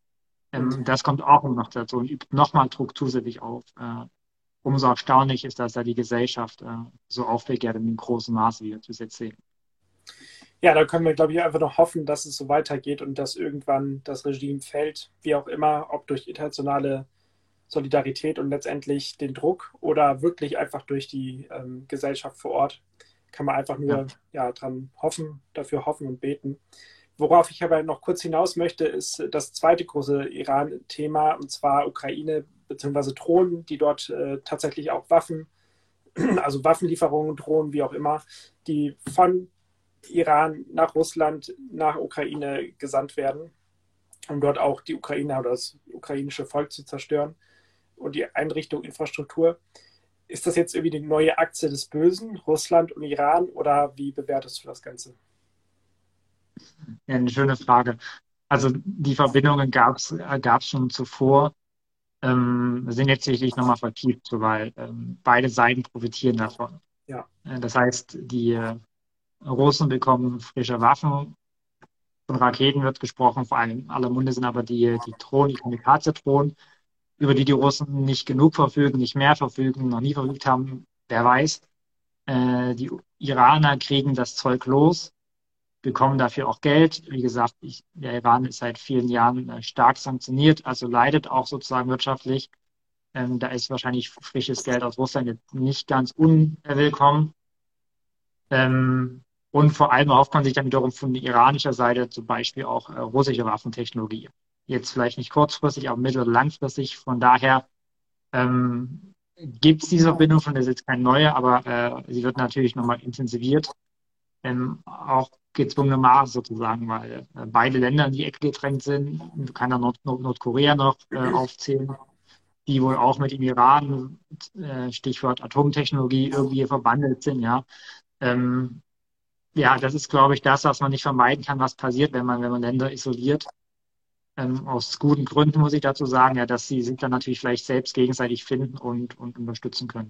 Speaker 1: Ähm, das kommt auch noch dazu und übt nochmal Druck zusätzlich auf. Äh, umso erstaunlich ist, dass da die Gesellschaft äh, so aufbegehrt in dem großen Maße, wie wir es jetzt sehen.
Speaker 2: Ja, da können wir, glaube ich, einfach noch hoffen, dass es so weitergeht und dass irgendwann das Regime fällt, wie auch immer, ob durch internationale Solidarität und letztendlich den Druck oder wirklich einfach durch die ähm, Gesellschaft vor Ort. Kann man einfach
Speaker 1: Ja.
Speaker 2: nur ja, dran hoffen, dafür hoffen und beten. Worauf ich aber noch kurz hinaus möchte, ist das zweite große Iran-Thema, und zwar Ukraine bzw. Drohnen, die dort äh, tatsächlich auch Waffen, also Waffenlieferungen, Drohnen, wie auch immer, die von Iran nach Russland, nach Ukraine gesandt werden, um dort auch die Ukraine oder das ukrainische Volk zu zerstören und die Einrichtung, Infrastruktur. Ist das jetzt irgendwie die neue Achse des Bösen, Russland und Iran, oder wie bewertest du das Ganze?
Speaker 1: Ja, eine schöne Frage. Also die Verbindungen gab es gab es schon zuvor, ähm, sind jetzt sicherlich nochmal vertieft, so, weil ähm, beide Seiten profitieren davon.
Speaker 2: Ja,
Speaker 1: Äh, das heißt, die äh, Russen bekommen frische Waffen, von Raketen wird gesprochen, vor allem in aller Munde sind aber die, die Drohnen, die Kamikaze-Drohnen, über die die Russen nicht genug verfügen, nicht mehr verfügen, noch nie verfügt haben, wer weiß. Äh, die Iraner kriegen das Zeug los, bekommen dafür auch Geld. Wie gesagt, ich, der Iran ist seit vielen Jahren äh, stark sanktioniert, also leidet auch sozusagen wirtschaftlich. Ähm, da ist wahrscheinlich frisches Geld aus Russland jetzt nicht ganz unwillkommen. Ähm, und vor allem erhofft man sich dann wiederum von iranischer Seite zum Beispiel auch äh, russische Waffentechnologie. Jetzt vielleicht nicht kurzfristig, aber mittel- oder langfristig. Von daher ähm, gibt es diese Verbindung schon, das ist jetzt keine neue, aber äh, sie wird natürlich nochmal intensiviert. Ähm, auch gezwungenermaßen sozusagen, weil äh, beide Länder in die Ecke gedrängt sind. Man kann da Nord Nord Nordkorea noch äh, aufzählen, die wohl auch mit dem Iran, äh, Stichwort Atomtechnologie, irgendwie verbandelt sind, ja. Ähm, ja, das ist, glaube ich, das, was man nicht vermeiden kann, was passiert, wenn man, wenn man Länder isoliert. Ähm, aus guten Gründen muss ich dazu sagen, ja, dass sie sich dann natürlich vielleicht selbst gegenseitig finden und, und unterstützen können.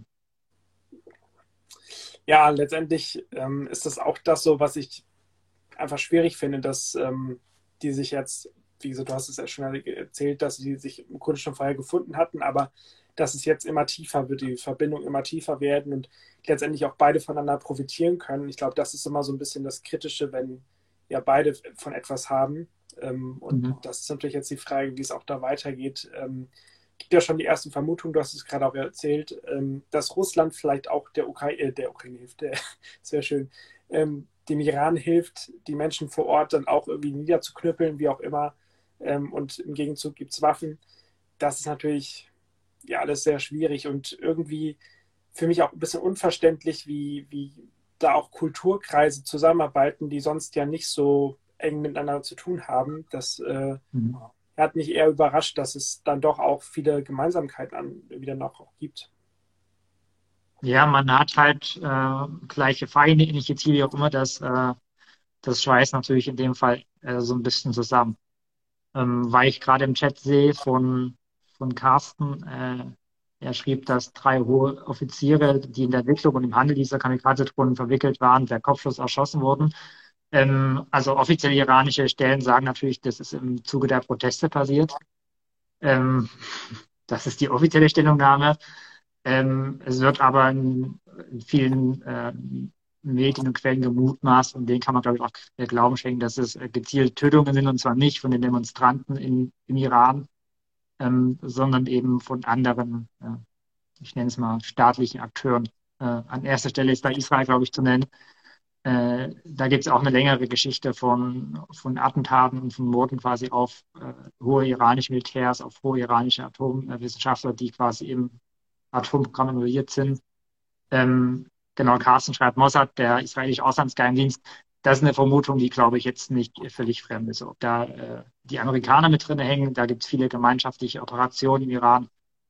Speaker 2: ja, letztendlich ähm, ist das auch das so, was ich einfach schwierig finde, dass ähm, die sich jetzt, wie gesagt, du hast es ja schon erzählt, dass sie sich im Grunde schon vorher gefunden hatten, aber dass es jetzt immer tiefer wird, die Verbindungen immer tiefer werden und letztendlich auch beide voneinander profitieren können. Ich glaube, das ist immer so ein bisschen das Kritische, wenn ja beide von etwas haben. Ähm, und
Speaker 1: Mhm.
Speaker 2: das ist natürlich jetzt die Frage, wie es auch da weitergeht. Ähm, gibt ja schon die ersten Vermutungen, du hast es gerade auch erzählt, ähm, dass Russland vielleicht auch der, Ukra äh, der Ukraine hilft, der, sehr schön, ähm, dem Iran hilft, die Menschen vor Ort dann auch irgendwie niederzuknüppeln, wie auch immer. Ähm, und im Gegenzug gibt es Waffen. Das ist natürlich ja alles sehr schwierig und irgendwie für mich auch ein bisschen unverständlich, wie, wie da auch Kulturkreise zusammenarbeiten, die sonst ja nicht so eng miteinander zu tun haben. Das äh,
Speaker 1: Mhm.
Speaker 2: hat mich eher überrascht, dass es dann doch auch viele Gemeinsamkeiten an, wieder noch auch gibt.
Speaker 1: Ja, man hat halt äh, gleiche Feinde, ähnliche Ziele, wie auch immer, das, äh, das schweißt natürlich in dem Fall äh, so ein bisschen zusammen. Ähm, weil ich gerade im Chat sehe von, von Carsten, äh, er schrieb, dass drei hohe Offiziere, die in der Entwicklung und im Handel dieser Kamikaze-Drohnen verwickelt waren, per Kopfschuss erschossen wurden. Ähm, also offizielle iranische Stellen sagen natürlich, das ist im Zuge der Proteste passiert. Ähm, das ist die offizielle Stellungnahme. Ähm, es wird aber in, in vielen äh, Medien und Quellen gemutmaßt, und denen kann man, glaube ich, auch äh, Glauben schenken, dass es äh, gezielt Tötungen sind, und zwar nicht von den Demonstranten in, im Iran, ähm, sondern eben von anderen, äh, ich nenne es mal, staatlichen Akteuren. Äh, an erster Stelle ist da Israel, glaube ich, zu nennen. Äh, da gibt es auch eine längere Geschichte von, von Attentaten und von Morden quasi auf äh, hohe iranische Militärs, auf hohe iranische Atomwissenschaftler, die quasi im Atomprogramm involviert sind. Ähm, genau, Carsten schreibt Mossad, der israelische Auslandsgeheimdienst. Das ist eine Vermutung, die, glaube ich, jetzt nicht völlig fremd ist. Ob da äh, die Amerikaner mit drin hängen, da gibt es viele gemeinschaftliche Operationen im Iran.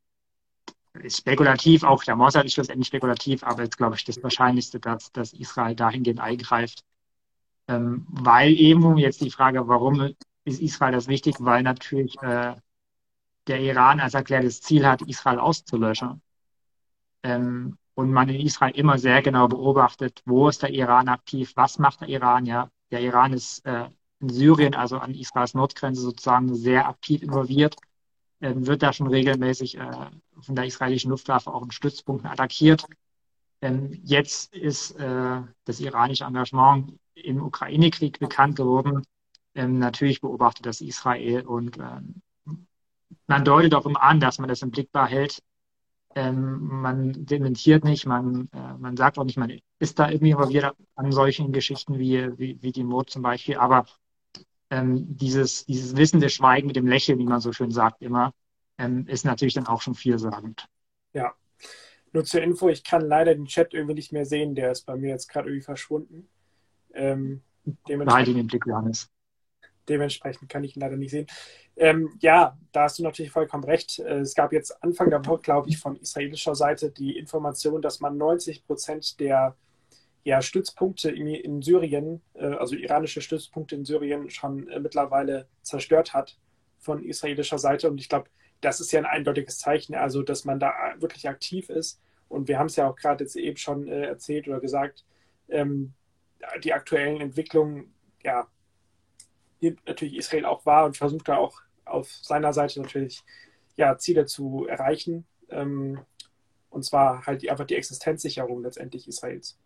Speaker 1: Ist spekulativ, auch der Mossad ist schlussendlich spekulativ, aber jetzt glaube ich das Wahrscheinlichste, dass, dass Israel dahingehend eingreift. Ähm, weil eben jetzt die Frage, warum ist Israel das wichtig? Weil natürlich äh, der Iran als erklärtes Ziel hat, Israel auszulöschen. Ähm, und man in Israel immer sehr genau beobachtet, wo ist der Iran aktiv, was macht der Iran, ja. Der Iran ist äh, in Syrien, also an Israels Nordgrenze sozusagen, sehr aktiv involviert, ähm, wird da schon regelmäßig äh, von der israelischen Luftwaffe auch in Stützpunkten attackiert. Ähm, jetzt ist äh, das iranische Engagement im Ukraine-Krieg bekannt geworden. Ähm, natürlich beobachtet das Israel und ähm, man deutet auch immer an, dass man das im Blick behält. Ähm, man dementiert nicht, man, äh, man sagt auch nicht, man ist da irgendwie involviert an solchen Geschichten wie, wie, wie die Mord zum Beispiel, aber ähm, dieses, dieses wissende Schweigen mit dem Lächeln, wie man so schön sagt immer, ähm, ist natürlich dann auch schon vielsagend.
Speaker 2: Ja, nur zur Info, ich kann leider den Chat irgendwie nicht mehr sehen, der ist bei mir jetzt gerade irgendwie verschwunden. Ähm,
Speaker 1: Behalte ihn
Speaker 2: dementsprechend,
Speaker 1: im Blick, Johannes.
Speaker 2: dementsprechend kann ich ihn leider nicht sehen. Ähm, ja, da hast du natürlich vollkommen recht. Äh, Es gab jetzt Anfang der Woche, glaube ich, von israelischer Seite die Information, dass man neunzig Prozent der ja, Stützpunkte in, in Syrien, äh, also iranische Stützpunkte in Syrien, schon äh, mittlerweile zerstört hat von israelischer Seite. Und ich glaube, das ist ja ein eindeutiges Zeichen, also dass man da wirklich aktiv ist. Und wir haben es ja auch gerade jetzt eben schon äh, erzählt oder gesagt, ähm, die aktuellen Entwicklungen, ja, nimmt natürlich Israel auch wahr und versucht da auch auf seiner Seite natürlich ja, Ziele zu erreichen. Ähm, und zwar halt die, einfach die Existenzsicherung letztendlich Israels.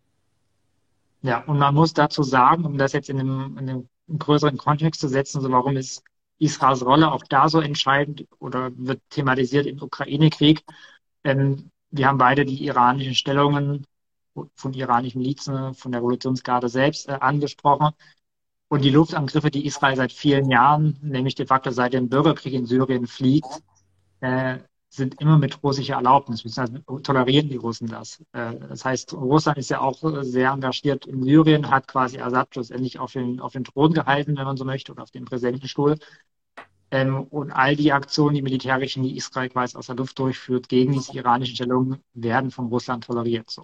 Speaker 1: Ja, und man muss dazu sagen, um das jetzt in einem, in einem größeren Kontext zu setzen, so warum ist Israels Rolle auch da so entscheidend oder wird thematisiert im Ukraine-Krieg. Ähm, wir haben beide die iranischen Stellungen von iranischen Milizen, von der Revolutionsgarde selbst äh, angesprochen. Und die Luftangriffe, die Israel seit vielen Jahren, nämlich de facto seit dem Bürgerkrieg in Syrien fliegt, äh, sind immer mit russischer Erlaubnis, beziehungsweise tolerieren die Russen das. Äh, das heißt, Russland ist ja auch äh, sehr engagiert in Syrien, hat quasi Assad schlussendlich auf den, auf den Thron gehalten, wenn man so möchte, oder auf den Präsidentenstuhl. Ähm, und all die Aktionen, die militärischen, die Israel quasi aus der Luft durchführt, gegen diese iranischen Stellungen, werden von Russland toleriert. So.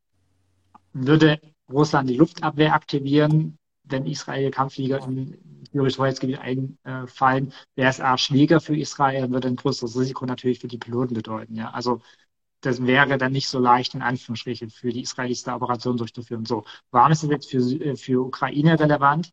Speaker 1: Würde Russland die Luftabwehr aktivieren, wenn Israel Kampfflieger in syrisches Hoheitsgebiet einfallen, wäre es A schwieriger für Israel, würde ein größeres Risiko natürlich für die Piloten bedeuten. Ja, also das wäre dann nicht so leicht, in Anführungsstrichen, für die Israelis da Operationen durchzuführen. So, warum ist das jetzt für, für Ukraine relevant?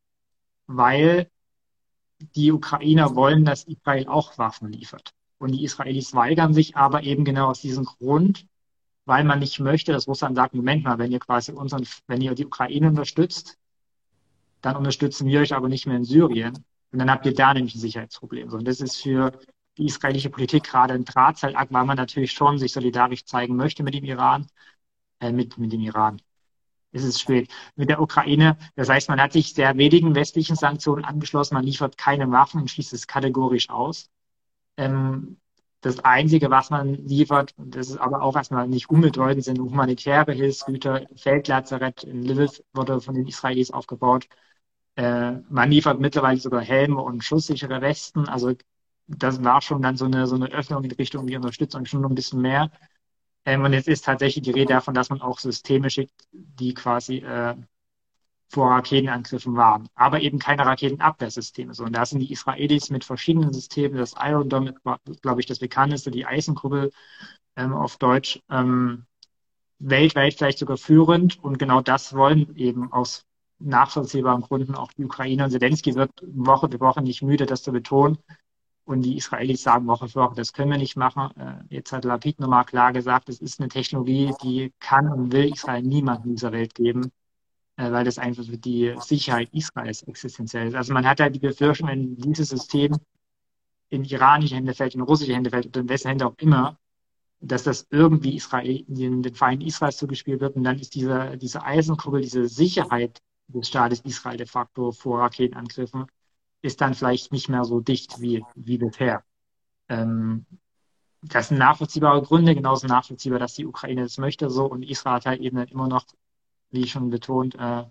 Speaker 1: Weil die Ukrainer wollen, dass Israel auch Waffen liefert. Und die Israelis weigern sich aber eben genau aus diesem Grund, weil man nicht möchte, dass Russland sagt, Moment mal, wenn ihr quasi unseren, wenn ihr die Ukraine unterstützt, dann unterstützen wir euch aber nicht mehr in Syrien. Und dann habt ihr da nämlich ein Sicherheitsproblem. So, und das ist für die israelische Politik gerade ein Drahtseilakt, weil man natürlich schon sich solidarisch zeigen möchte mit dem Iran, äh, mit, mit dem Iran. Es ist spät. Mit der Ukraine, das heißt, man hat sich sehr wenigen westlichen Sanktionen angeschlossen, man liefert keine Waffen und schließt es kategorisch aus. Ähm, das Einzige, was man liefert, und das ist aber auch erstmal nicht unbedeutend, sind humanitäre Hilfsgüter. Feldlazarett in Lviv wurde von den Israelis aufgebaut. Äh, man liefert mittlerweile sogar Helme und schusssichere Westen. Also das war schon dann so eine, so eine Öffnung in Richtung, die Unterstützung schon noch ein bisschen mehr. Ähm, und jetzt ist tatsächlich die Rede davon, dass man auch Systeme schickt, die quasi äh, vor Raketenangriffen waren, aber eben keine Raketenabwehrsysteme. So, und da sind die Israelis mit verschiedenen Systemen, das Iron Dome war, glaube ich, das bekannteste, die Eisenkuppel ähm, auf Deutsch, ähm, weltweit vielleicht sogar führend. Und genau das wollen eben aus nachvollziehbaren Gründen auch die Ukrainer. Und Zelensky wird Woche für Woche nicht müde, das zu betonen. Und die Israelis sagen Woche für Woche, das können wir nicht machen. Äh, jetzt hat Lapid nochmal klar gesagt, es ist eine Technologie, die kann und will Israel niemandem in dieser Welt geben, äh, weil das einfach für die Sicherheit Israels existenziell ist. Also man hat ja die Befürchtung, wenn dieses System in iranische Hände fällt, in russische Hände fällt oder in wessen Hände auch immer, dass das irgendwie Israel, den, den Feinden Israels zugespielt wird. Und dann ist diese, diese Eisenkuppel, diese Sicherheit des Staates Israel de facto vor Raketenangriffen, ist dann vielleicht nicht mehr so dicht wie, wie bisher. Ähm, das sind nachvollziehbare Gründe, genauso nachvollziehbar, dass die Ukraine das möchte so und Israel hat halt eben dann immer noch, wie schon betont, äh,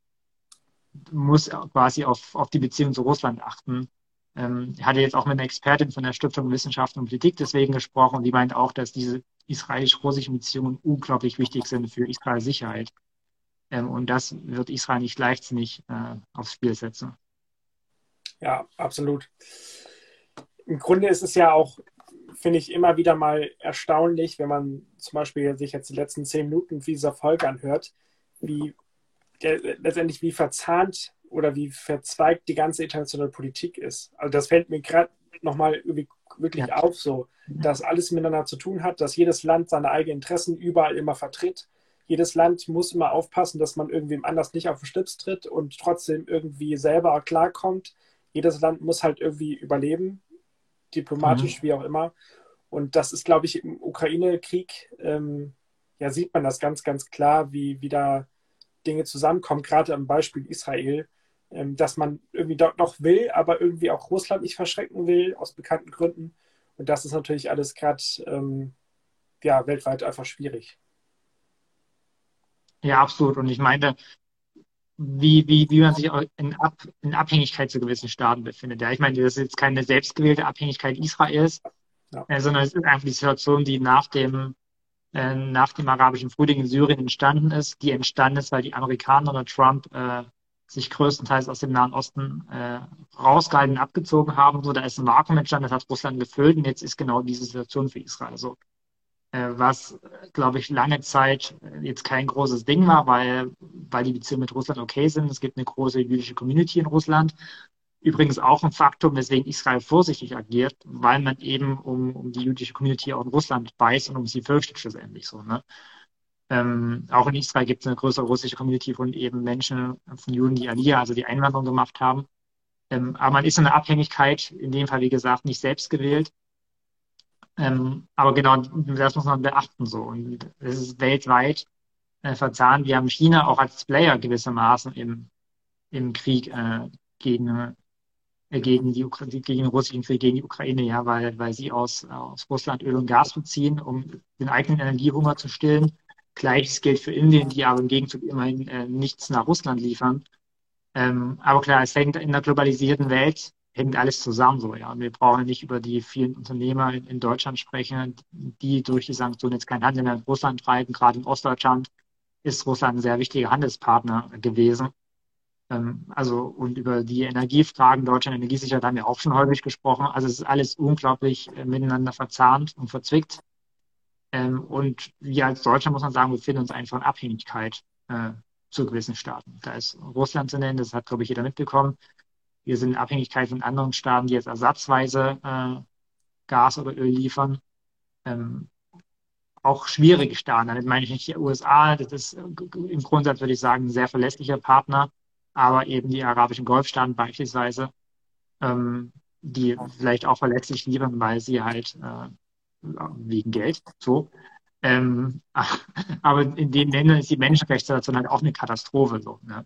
Speaker 1: muss quasi auf, auf die Beziehung zu Russland achten. Ähm, ich hatte jetzt auch mit einer Expertin von der Stiftung Wissenschaft und Politik deswegen gesprochen und die meint auch, dass diese israelisch-russischen Beziehungen unglaublich wichtig sind für Israels Sicherheit. Ähm, und das wird Israel nicht leichtsinnig äh, aufs Spiel setzen.
Speaker 2: Ja, absolut. Im Grunde ist es ja auch, finde ich, immer wieder mal erstaunlich, wenn man zum Beispiel sich jetzt die letzten zehn Minuten dieser Folge anhört, wie der, letztendlich wie verzahnt oder wie verzweigt die ganze internationale Politik ist. Also das fällt mir gerade nochmal irgendwie wirklich
Speaker 1: Ja.
Speaker 2: auf, so, dass alles miteinander zu tun hat, dass jedes Land seine eigenen Interessen überall immer vertritt. Jedes Land muss immer aufpassen, dass man irgendwem anders nicht auf den Schlips tritt und trotzdem irgendwie selber klarkommt. Jedes Land muss halt irgendwie überleben, diplomatisch
Speaker 1: Mhm.
Speaker 2: wie auch immer. Und das ist, glaube ich, im Ukraine-Krieg, ähm, ja, sieht man das ganz, ganz klar, wie, wie da Dinge zusammenkommen, gerade am Beispiel Israel, ähm, dass man irgendwie dort noch will, aber irgendwie auch Russland nicht verschrecken will, aus bekannten Gründen. Und das ist natürlich alles gerade ähm, ja, weltweit einfach schwierig.
Speaker 1: Ja, absolut. Und ich meine, wie, wie, wie man sich auch in, Ab, in Abhängigkeit zu gewissen Staaten befindet. Ja, ich meine, das ist jetzt keine selbstgewählte Abhängigkeit Israels,
Speaker 2: Ja,
Speaker 1: äh, sondern es ist einfach die Situation, die nach dem, äh, nach dem arabischen Frühling in Syrien entstanden ist, die entstanden ist, weil die Amerikaner oder Trump äh, sich größtenteils aus dem Nahen Osten äh, rausgehalten und abgezogen haben. So, da ist ein Vakuum entstanden, das hat Russland gefüllt und jetzt ist genau diese Situation für Israel so. Äh, was, glaube ich, lange Zeit äh, jetzt kein großes Ding war, weil, weil die Beziehungen mit Russland okay sind. Es gibt eine große jüdische Community in Russland. Übrigens auch ein Faktum, weswegen Israel vorsichtig agiert, weil man eben um, um die jüdische Community auch in Russland weiß und um sie fürchtet schlussendlich so. Ne? Ähm, auch in Israel gibt es eine größere russische Community von eben Menschen, von Juden, die Aliyah, also die Einwanderung gemacht haben. Ähm, aber man ist in einer Abhängigkeit, in dem Fall, wie gesagt, nicht selbst gewählt. Ähm, aber genau, das muss man beachten so. Und es ist weltweit äh, verzahnt. Wir haben China auch als Player gewissermaßen im, im Krieg äh, gegen, äh, gegen, die Ukra gegen den russischen Krieg gegen die Ukraine, ja, weil, weil sie aus, aus Russland Öl und Gas beziehen, um den eigenen Energiehunger zu stillen. Gleiches gilt für Indien, die aber im Gegenzug immerhin äh, nichts nach Russland liefern. Ähm, aber klar, es hängt in der globalisierten Welt, hängt alles zusammen so, ja. Und wir brauchen nicht über die vielen Unternehmer in, in Deutschland sprechen, die durch die Sanktionen jetzt keinen Handel mehr mit Russland treiben. Gerade in Ostdeutschland ist Russland ein sehr wichtiger Handelspartner gewesen. Ähm, also, und über die Energiefragen, Deutschland Energiesicherheit haben wir auch schon häufig gesprochen. Also es ist alles unglaublich äh, miteinander verzahnt und verzwickt. Ähm, und wir als Deutschland, muss man sagen, befinden uns einfach in Abhängigkeit äh, zu gewissen Staaten. Da ist Russland zu nennen, das hat, glaube ich, jeder mitbekommen. Wir sind in Abhängigkeit von anderen Staaten, die jetzt ersatzweise äh, Gas oder Öl liefern. Ähm, auch schwierige Staaten, damit meine ich nicht die U S A, das ist äh, im Grundsatz, würde ich sagen, ein sehr verlässlicher Partner, aber eben die arabischen Golfstaaten beispielsweise, ähm, die vielleicht auch verletzlich liefern, weil sie halt äh, wegen Geld so. Ähm, aber in den Ländern ist die Menschenrechtssituation halt auch eine Katastrophe. So, ne?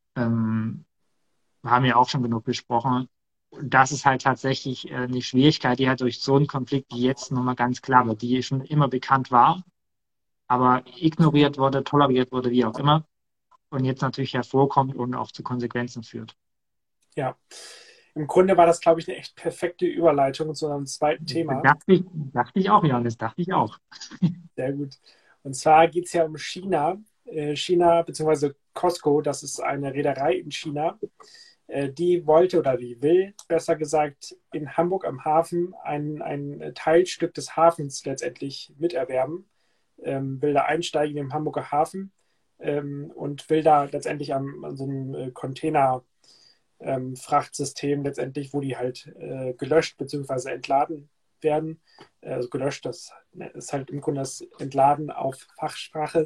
Speaker 1: ähm, wir haben ja auch schon genug besprochen. Und das ist halt tatsächlich äh, eine Schwierigkeit, die halt durch so einen Konflikt wie jetzt nochmal ganz klar wird, die schon immer bekannt war, aber ignoriert wurde, toleriert wurde, wie auch immer, und jetzt natürlich hervorkommt und auch zu Konsequenzen führt.
Speaker 2: ja. Im Grunde war das, glaube ich, eine echt perfekte Überleitung zu einem zweiten Thema.
Speaker 1: Dachte ich, dachte ich auch, Jan, das dachte ich auch.
Speaker 2: Sehr gut. Und zwar geht es ja um China. Äh, China bzw. Costco, das ist eine Reederei in China, äh, die wollte oder die will, besser gesagt, in Hamburg am Hafen ein, ein Teilstück des Hafens letztendlich miterwerben, ähm, will da einsteigen im Hamburger Hafen ähm, und will da letztendlich an, an so einem äh, Container ähm, Frachtsystem letztendlich, wo die halt äh, gelöscht bzw. entladen werden. Also gelöscht, das ist halt im Grunde das Entladen auf Fachsprache.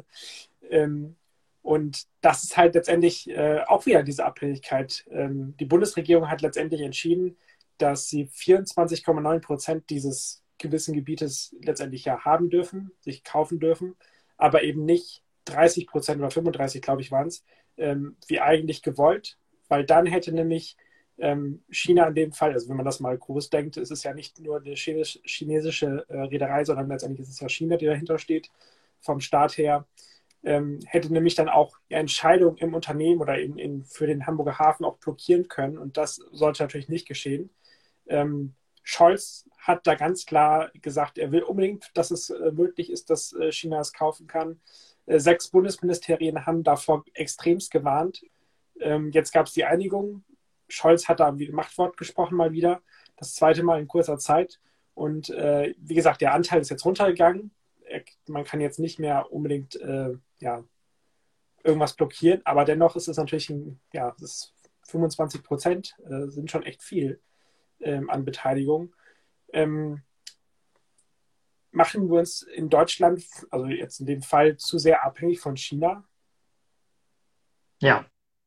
Speaker 2: Ähm, und das ist halt letztendlich äh, auch wieder diese Abhängigkeit. Ähm, die Bundesregierung hat letztendlich entschieden, dass sie vierundzwanzig Komma neun Prozent dieses gewissen Gebietes letztendlich ja haben dürfen, sich kaufen dürfen, aber eben nicht dreißig Prozent oder fünfunddreißig, glaube ich, waren es, ähm, wie eigentlich gewollt, weil dann hätte nämlich ähm, China in dem Fall, also wenn man das mal groß denkt, ist es ja nicht nur eine chinisch, chinesische äh, Reederei, sondern letztendlich ist es ja China, die dahinter steht, vom Staat her, ähm, hätte nämlich dann auch ja, Entscheidungen im Unternehmen oder in, in, für den Hamburger Hafen auch blockieren können und das sollte natürlich nicht geschehen. Ähm, Scholz hat da ganz klar gesagt, er will unbedingt, dass es äh, möglich ist, dass äh, China es kaufen kann. Äh, sechs Bundesministerien haben davor extremst gewarnt. Ähm, jetzt gab es die Einigung. Scholz hat da ein Machtwort gesprochen mal wieder, das zweite Mal in kurzer Zeit. Und äh, wie gesagt, der Anteil ist jetzt runtergegangen. Er, man kann jetzt nicht mehr unbedingt äh, ja, irgendwas blockieren, aber dennoch ist es natürlich ein, ja, es ist fünfundzwanzig Prozent äh, sind schon echt viel ähm, an Beteiligung. Ähm, machen wir uns in Deutschland, also jetzt in dem Fall, zu sehr abhängig von China?
Speaker 1: Ja,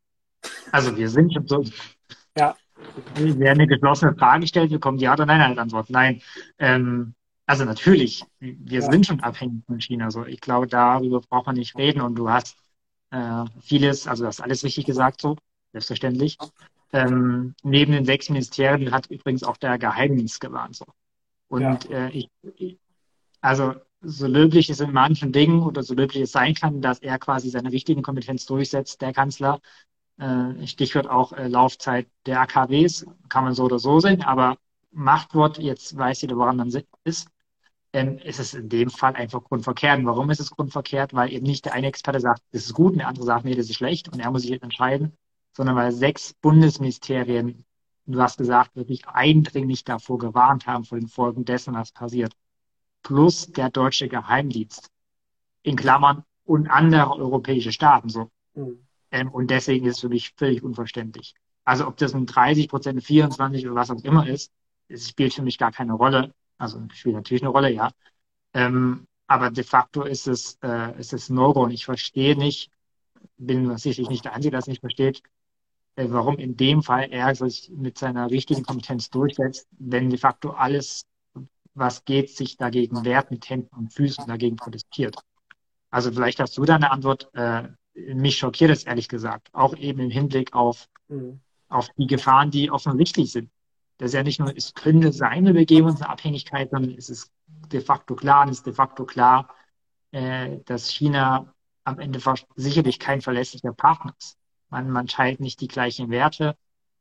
Speaker 1: also wir sind schon so,
Speaker 2: Ja,
Speaker 1: wer eine geschlossene Frage stellt, bekommt Ja oder Nein als Antwort. Nein, ähm, also natürlich, wir
Speaker 2: ja,
Speaker 1: sind schon abhängig von China. So, ich glaube, darüber braucht man nicht reden. Und du hast äh, vieles, also du hast alles richtig gesagt, so selbstverständlich. Ähm, neben den sechs Ministerien hat übrigens auch der Geheimdienst gewarnt. So.
Speaker 2: ja,
Speaker 1: Und äh, ich, ich, also so löblich es in manchen Dingen oder so löblich es sein kann, dass er quasi seine richtigen Kompetenz durchsetzt, der Kanzler. Äh, Stichwort auch äh, Laufzeit der A K Ws, kann man so oder so sehen, aber Machtwort, jetzt weiß jeder, woran man ist, ähm, ist es in dem Fall einfach grundverkehrt. Und warum ist es grundverkehrt? Weil eben nicht der eine Experte sagt, das ist gut und der andere sagt, nee, das ist schlecht und er muss sich jetzt entscheiden, sondern weil sechs Bundesministerien, du hast gesagt, wirklich eindringlich davor gewarnt haben, vor den Folgen dessen, was passiert. Plus der deutsche Geheimdienst, in Klammern, und andere europäische Staaten. So.
Speaker 2: hm,
Speaker 1: Ähm, und deswegen ist es für mich völlig unverständlich. Also ob das nun dreißig Prozent, vierundzwanzig oder was auch immer ist, es spielt für mich gar keine Rolle. Also es spielt natürlich eine Rolle, ja. Ähm, aber de facto ist es, äh, ist es No-Go. Und ich verstehe nicht, bin sicherlich nicht der Einzige, der es nicht versteht, äh, warum in dem Fall er sich mit seiner richtigen Kompetenz durchsetzt, wenn de facto alles, was geht, sich dagegen wehrt, mit Händen und Füßen dagegen protestiert. Also vielleicht hast du da eine Antwort. Äh, mich schockiert es ehrlich gesagt, auch eben im Hinblick auf,
Speaker 2: hm,
Speaker 1: auf die Gefahren, die offensichtlich sind. Das ist ja nicht nur, es könnte sein, wir begeben uns in Abhängigkeit, sondern es ist de facto klar, und es ist de facto klar, äh, dass China am Ende sicherlich kein verlässlicher Partner ist. Man, man teilt nicht die gleichen Werte.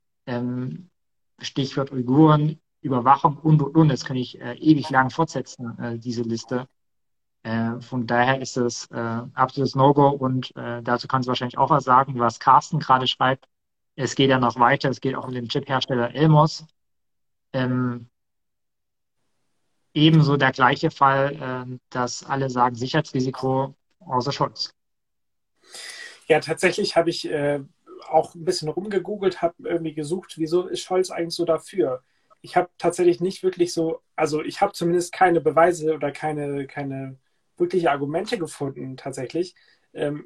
Speaker 1: Ähm, Stichwort Uiguren, Überwachung und, und, und. Das kann ich äh, ewig lang fortsetzen, äh, diese Liste. Äh, von daher ist es äh, absolutes No-Go und äh, dazu kannst du wahrscheinlich auch was sagen, was Carsten gerade schreibt. Es geht ja noch weiter, es geht auch um den Chip-Hersteller Elmos. Ähm, ebenso der gleiche Fall, äh, dass alle sagen Sicherheitsrisiko außer Scholz.
Speaker 2: ja, tatsächlich habe ich äh, auch ein bisschen rumgegoogelt, habe irgendwie gesucht, wieso ist Scholz eigentlich so dafür? Ich habe tatsächlich nicht wirklich so, also ich habe zumindest keine Beweise oder keine, keine wirkliche Argumente gefunden, tatsächlich. Ähm,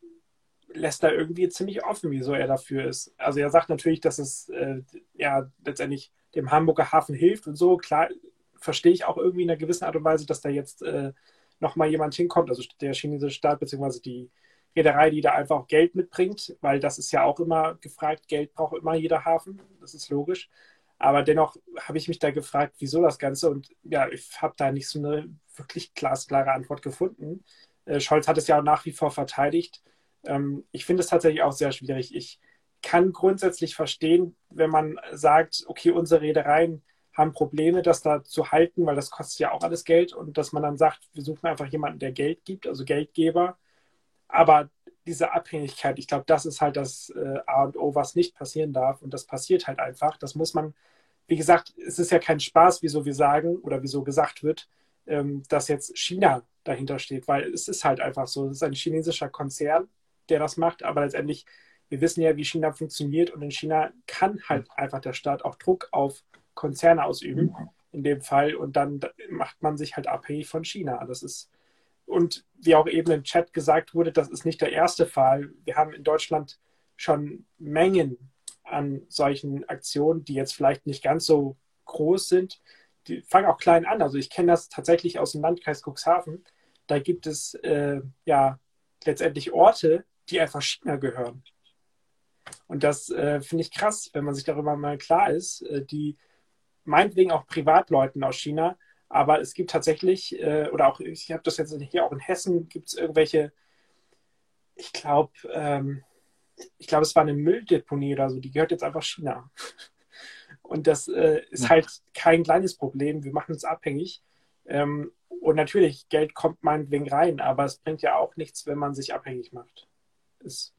Speaker 2: lässt da irgendwie ziemlich offen, wieso er dafür ist. Also er sagt natürlich, dass es äh, ja letztendlich dem Hamburger Hafen hilft und so. Klar, verstehe ich auch irgendwie in einer gewissen Art und Weise, dass da jetzt äh, nochmal jemand hinkommt, also der chinesische Staat beziehungsweise die Reederei, die da einfach auch Geld mitbringt, weil das ist ja auch immer gefragt, Geld braucht immer jeder Hafen, das ist logisch. Aber dennoch habe ich mich da gefragt, wieso das Ganze, und ja, ich habe da nicht so eine wirklich glasklare Antwort gefunden. Äh, Scholz hat es ja auch nach wie vor verteidigt. Ähm, ich finde es tatsächlich auch sehr schwierig. Ich kann grundsätzlich verstehen, wenn man sagt, okay, unsere Reedereien haben Probleme, das da zu halten, weil das kostet ja auch alles Geld, und dass man dann sagt, wir suchen einfach jemanden, der Geld gibt, also Geldgeber. Aber diese Abhängigkeit, ich glaube, das ist halt das äh, A und O, was nicht passieren darf, und das passiert halt einfach. Das muss man, wie gesagt, es ist ja kein Spaß, wieso wir sagen oder wieso gesagt wird, ähm, dass jetzt China dahinter steht, weil es ist halt einfach so, es ist ein chinesischer Konzern, der das macht, aber letztendlich, wir wissen ja, wie China funktioniert, und in China kann halt einfach der Staat auch Druck auf Konzerne ausüben, in dem Fall, und dann macht man sich halt abhängig von China. Das ist, und wie auch eben im Chat gesagt wurde, das ist nicht der erste Fall. Wir haben in Deutschland schon Mengen an solchen Aktionen, die jetzt vielleicht nicht ganz so groß sind. Die fangen auch klein an. Also ich kenne das tatsächlich aus dem Landkreis Cuxhaven. Da gibt es äh, ja letztendlich Orte, die einfach China gehören. Und das äh, finde ich krass, wenn man sich darüber mal klar ist, äh, die meinetwegen auch Privatleuten aus China, aber es gibt tatsächlich, äh, oder auch, ich habe das jetzt hier auch in Hessen, gibt es irgendwelche, ich glaube, ähm, ich glaube, es war eine Mülldeponie oder so, die gehört jetzt einfach China. Und das äh, ist
Speaker 1: Ja.
Speaker 2: halt kein kleines Problem, wir machen uns abhängig. Ähm, und natürlich, Geld kommt meinetwegen rein, aber es bringt ja auch nichts, wenn man sich abhängig macht. Es,